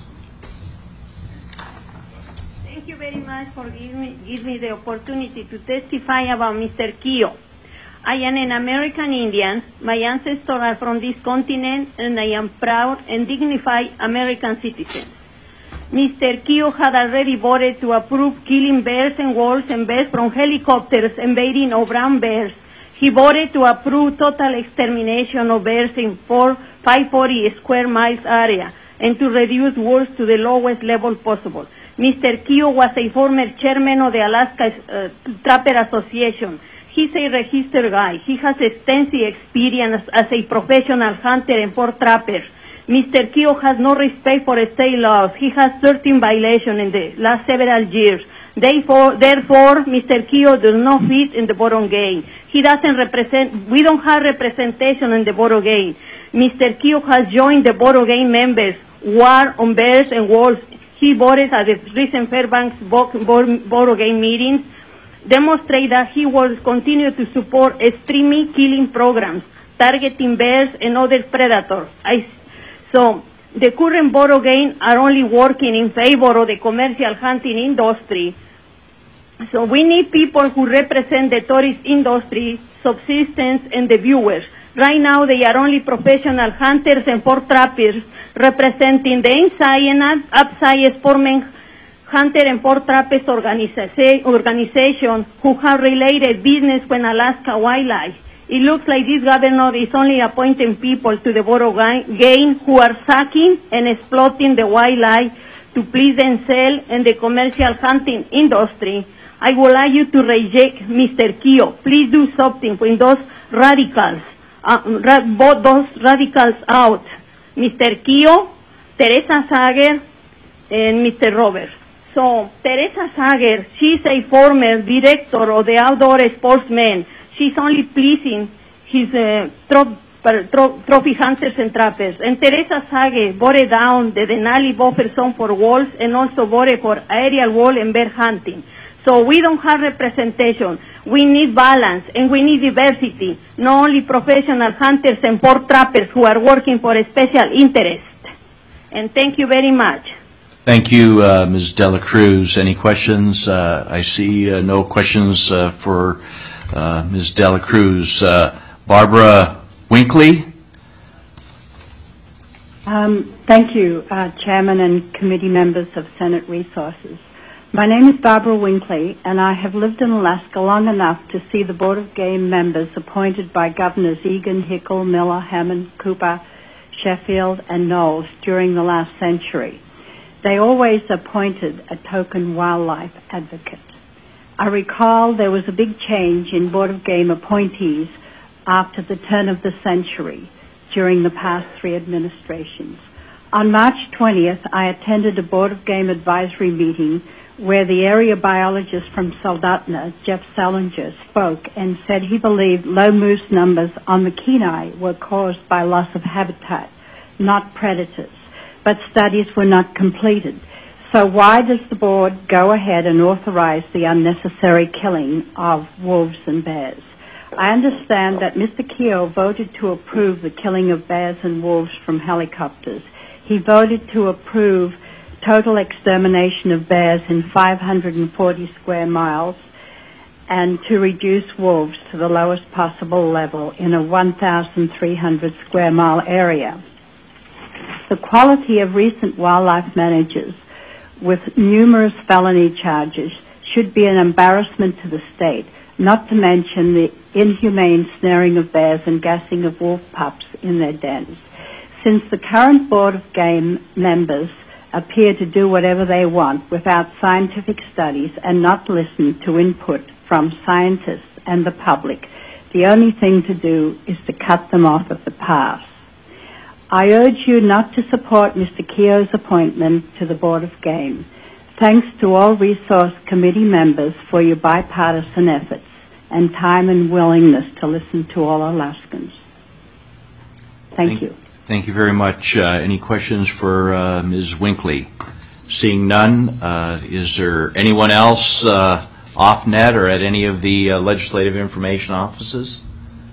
Thank you very much for giving me, give me the opportunity to testify about Mister Keogh. I am an American Indian. My ancestors are from this continent, and I am proud and dignified American citizen. Mister Keogh had already voted to approve killing bears and wolves and bears from helicopters invading our brown bears. He voted to approve total extermination of bears in four, five hundred forty square miles area and to reduce wolves to the lowest level possible. Mister Keogh was a former chairman of the Alaska uh, Trapper Association. He's a registered guy. He has extensive experience as a professional hunter and for trappers. Mister Keogh has no respect for state laws. He has thirteen violations in the last several years. Therefore, therefore, Mister Keogh does not fit in the Board of Game. He doesn't represent, we don't have representation in the Board of Game. Mister Keogh has joined the Board of Game members, War on Bears and Wolves. He voted at the recent Fairbanks Board of Game meetings, demonstrate that he will continue to support extreme killing programs, targeting bears and other predators. I, so the current Board of Game are only working in favor of the commercial hunting industry. So we need people who represent the tourist industry, subsistence, and the viewers. Right now they are only professional hunters and fur trappers representing the inside and outside sportsmen hunter and fur trappers organiza- organization who have related business with Alaska wildlife. It looks like this governor is only appointing people to the Board of Game who are sucking and exploiting the wildlife to please themselves and the commercial hunting industry. I would like you to reject Mister Keogh. Please do something with those radicals. Uh, ra- vote those radicals out. Mister Keogh, Teresa Sager, and Mister Roberts. So, Teresa Sager, she's a former director of the Outdoor Sportsmen. She's only pleasing his uh, tro- tro- trophy hunters and trappers. And Teresa Sager voted down the Denali buffer zone for wolves and also voted for aerial wolf and bear hunting. So we don't have representation. We need balance and we need diversity, not only professional hunters and fur trappers who are working for a special interest. And thank you very much. Thank you, uh, Miz De La Cruz. Any questions? Uh, I see uh, no questions uh, for uh, Miz De La Cruz. Uh, Barbara Winkley. Um, thank you, uh, Chairman and committee members of Senate Resources. My name is Barbara Winkley, and I have lived in Alaska long enough to see the Board of Game members appointed by Governors Egan, Hickel, Miller, Hammond, Cooper, Sheffield, and Knowles during the last century. They always appointed a token wildlife advocate. I recall there was a big change in Board of Game appointees after the turn of the century during the past three administrations. On March twentieth, I attended a Board of Game advisory meeting where the area biologist from Soldotna, Jeff Salinger, spoke and said he believed low moose numbers on the Kenai were caused by loss of habitat, not predators. But studies were not completed. So why does the board go ahead and authorize the unnecessary killing of wolves and bears? I understand that Mister Keogh voted to approve the killing of bears and wolves from helicopters. He voted to approve total extermination of bears in five hundred forty square miles and to reduce wolves to the lowest possible level in a one thousand three hundred square mile area. The quality of recent wildlife managers with numerous felony charges should be an embarrassment to the state, not to mention the inhumane snaring of bears and gassing of wolf pups in their dens. Since the current Board of Game members appear to do whatever they want without scientific studies and not listen to input from scientists and the public, the only thing to do is to cut them off at the pass. I urge you not to support Mister Keogh's appointment to the Board of Game. Thanks to all Resource Committee members for your bipartisan efforts and time and willingness to listen to all Alaskans. Thank, Thank you. Thank you very much. Uh, any questions for uh, Miz Winkley? Seeing none, uh, is there anyone else uh, off net or at any of the uh, legislative information offices?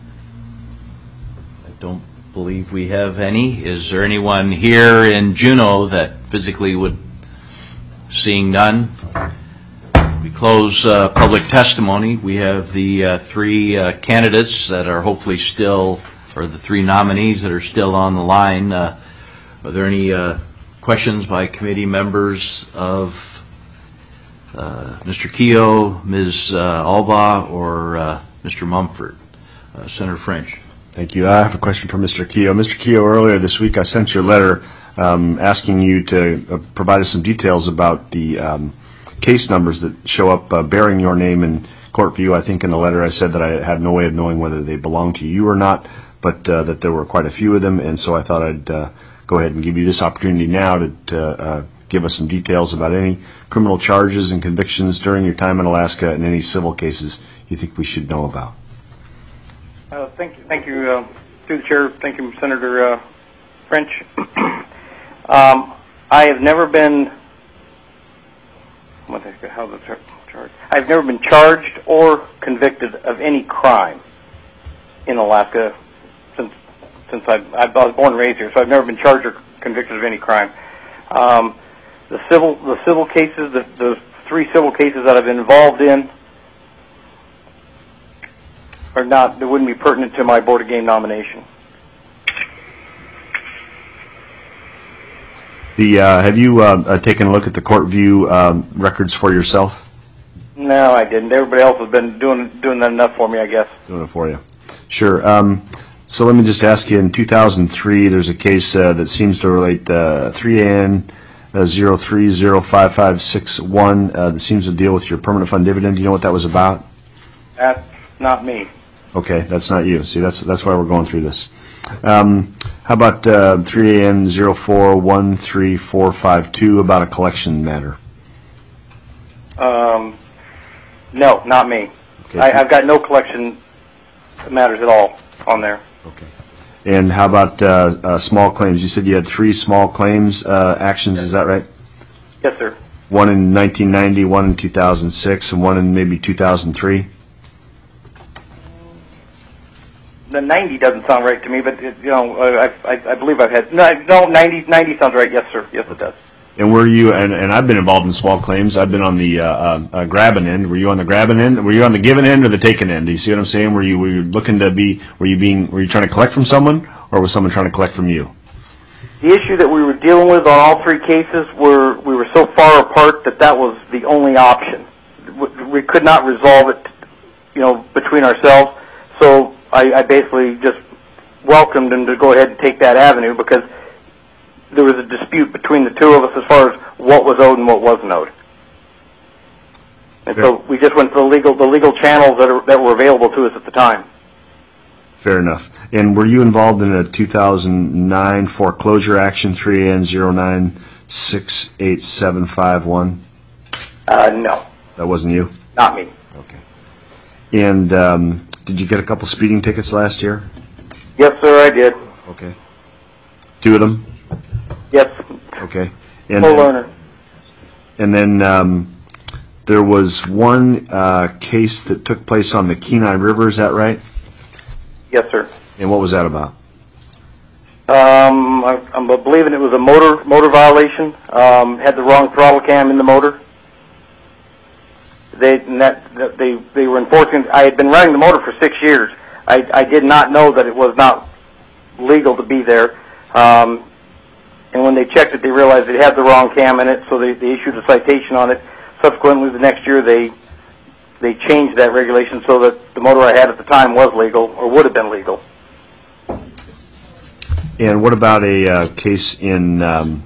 I don't believe we have any. Is there anyone here in Juneau that physically would? Seeing none, we close uh, public testimony. We have the uh, three uh, candidates that are hopefully still, or the three nominees that are still on the line. Uh, are there any uh, questions by committee members of uh, Mister Keogh, Miz Uh, Albaugh, or uh, Mister Mumford? Uh, Senator French. Thank you. I have a question for Mister Keogh. Mister Keogh, earlier this week I sent you a letter um, asking you to uh, provide us some details about the um, case numbers that show up uh, bearing your name in court view. I think in the letter I said that I had no way of knowing whether they belong to you or not, but uh, that there were quite a few of them, and so I thought I'd uh, go ahead and give you this opportunity now to, to uh, give us some details about any criminal charges and convictions during your time in Alaska and any civil cases you think we should know about. Uh, thank you, thank you, uh, through the chair. Thank you, Senator uh, French. um, I have never been. What the, how the charge? I've never been charged or convicted of any crime in Alaska since since I, I was born and raised here. So I've never been charged or convicted of any crime. Um, the civil the civil cases, the, the three civil cases that I've been involved in, are not, they wouldn't be pertinent to my Board of Game nomination. The uh, have you uh, uh, taken a look at the court view um, records for yourself? No, I didn't. Everybody else has been doing doing that enough for me, I guess. Doing it for you. Sure. Um, so let me just ask you, in two thousand three, there's a case uh, that seems to relate uh, three A N zero three zero five five six one uh, that seems to deal with your permanent fund dividend. Do you know what that was about? That's not me. Okay, that's not you. See, that's that's why we're going through this. Um, how about uh, three A N zero four one three four five two about a collection matter? Um, no, not me. Okay. I, I've got no collection matters at all on there. Okay. And how about uh, uh, small claims? You said you had three small claims uh, actions. Is that right? Yes, sir. One in nineteen ninety, one in two thousand six, and one in maybe two thousand three. The ninety doesn't sound right to me, but it, you know, I, I, I believe I've had no, no ninety, ninety sounds right. Yes, sir. Yes, it does. And were you? And, and I've been involved in small claims. I've been on the uh, uh, uh, grabbing end. Were you on the grabbing end? Were you on the giving end or the taking end? Do you see what I'm saying? Were you were you looking to be? Were you being? Were you trying to collect from someone, or was someone trying to collect from you? The issue that we were dealing with on all three cases were we were so far apart that that was the only option. We could not resolve it, you know, between ourselves. So I, I basically just welcomed him to go ahead and take that avenue because there was a dispute between the two of us as far as what was owed and what wasn't owed. And Fair. so we just went to the legal the legal channels that are, that were available to us at the time. Fair enough. And were you involved in a two thousand nine foreclosure action, three A N zero nine six eight seven five one? Uh, no. That wasn't you? Not me. Okay. And um, did you get a couple speeding tickets last year? Yes, sir, I did. Okay. Two of them? Yes. Okay. And Full learner. And then um, there was one uh, case that took place on the Kenai River, is that right? Yes, sir. And what was that about? Um, I, I'm believing it was a motor motor violation. Um, had the wrong throttle cam in the motor. They and that, that they they were enforcing. I had been running the motor for six years. I, I did not know that it was not legal to be there. Um, and when they checked it, they realized it had the wrong cam in it, so they, they issued a citation on it. Subsequently, the next year, they they changed that regulation so that the motor I had at the time was legal, or would have been legal. And what about a uh, case in um,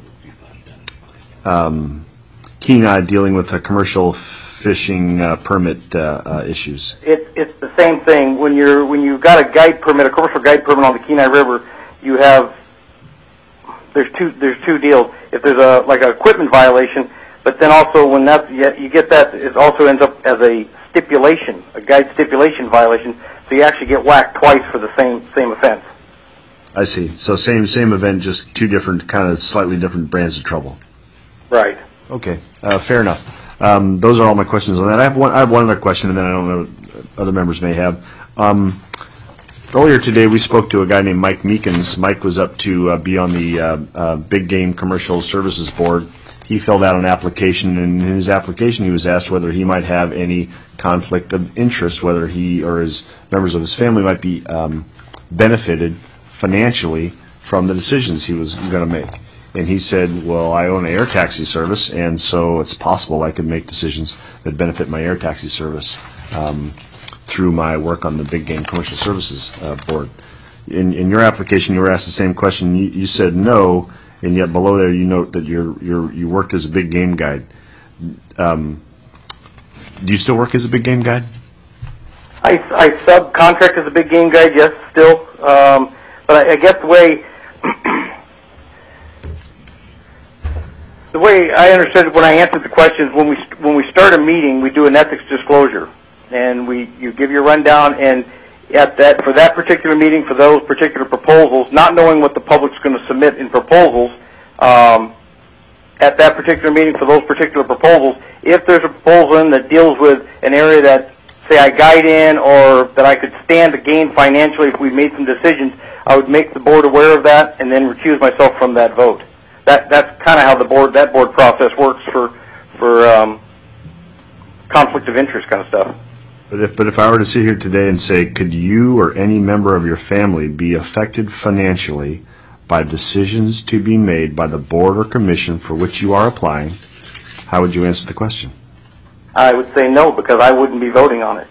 um, Kenai dealing with the commercial fishing uh, permit uh, uh, issues? It, it's the same thing. When you're when you've got a guide permit, a commercial guide permit on the Kenai River, you have there's two there's two deals. If there's a like an equipment violation, but then also when that you get that, it also ends up as a stipulation, a guide stipulation violation. So you actually get whacked twice for the same same offense. I see. So same same event, just two different, kind of slightly different brands of trouble. Right. Okay. Uh, fair enough. Um, those are all my questions on that. I have one. I have one other question, and then I don't know other members may have. Um, earlier today, we spoke to a guy named Mike Meekins. Mike was up to uh, be on the uh, uh, Big Game Commercial Services Board. He filled out an application, and in his application, he was asked whether he might have any conflict of interest, whether he or his members of his family might be um, benefited financially from the decisions he was going to make. And he said, well, I own an air taxi service, and so it's possible I could make decisions that benefit my air taxi service um, through my work on the Big Game Commercial Services uh, Board. In, in your application, you were asked the same question. You, you said no, and yet below there you note that you're, you're, you worked as a big game guide. Um, do you still work as a big game guide? I, I subcontract as a big game guide, yes, still. Um, but I, I guess the way the way I understood it when I answered the questions, when we when we start a meeting, we do an ethics disclosure, and we you give your rundown, and at that for that particular meeting, for those particular proposals, not knowing what the public's going to submit in proposals, um, at that particular meeting for those particular proposals, if there's a proposal in that deals with an area that, say, I guide in, or that I could stand to gain financially if we made some decisions, I would make the board aware of that and then recuse myself from that vote. That that's kind of how the board that board process works for for um, conflict of interest kind of stuff. But if but if I were to sit here today and say, could you or any member of your family be affected financially by decisions to be made by the board or commission for which you are applying, how would you answer the question? I would say no, because I wouldn't be voting on it.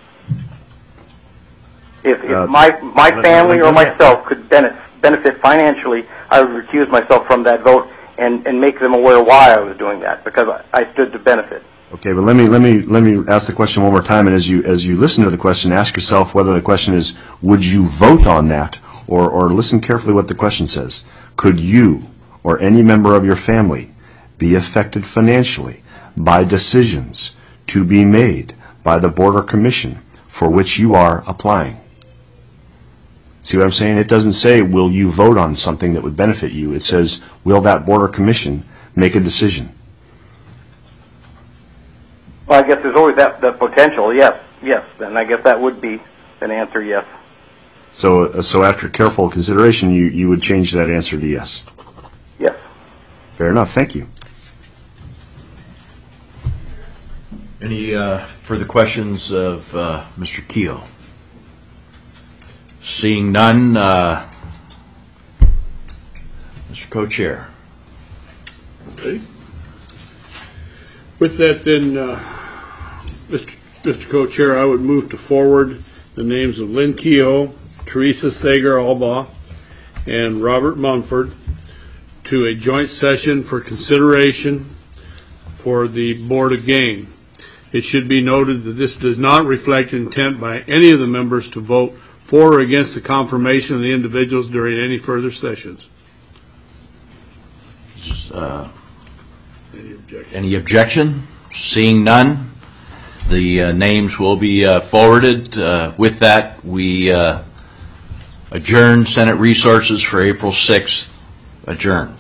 If, if Uh, my my let- family let- or myself could benefit benefit financially, I would recuse myself from that vote and and make them aware why I was doing that, because I, I stood to benefit. Okay, but let me let me let me ask the question one more time, and as you as you listen to the question, ask yourself whether the question is, would you vote on that, or or listen carefully what the question says. Could you or any member of your family be affected financially by decisions to be made by the board or commission for which you are applying? See what I'm saying? It doesn't say, will you vote on something that would benefit you. It says, will that board or commission make a decision? Well, I guess there's always that, that potential, yes, yes. And I guess that would be an answer, yes. So, uh, so after careful consideration, you, you would change that answer to yes. Yes. Fair enough. Thank you. Any uh, further questions of uh, Mister Keogh? Seeing none, uh, Mister Co-Chair. Okay. With that, then, uh, Mister Mister Co-Chair, I would move to forward the names of Lynn Keogh, Teresa Sager-Albaugh, and Robert Mumford to a joint session for consideration for the Board of Game. It should be noted that this does not reflect intent by any of the members to vote for or against the confirmation of the individuals during any further sessions. Uh, Any objection? Any objection? Seeing none, the uh, names will be uh, forwarded. Uh, with that, we uh, adjourn Senate Resources for April sixth. Adjourned.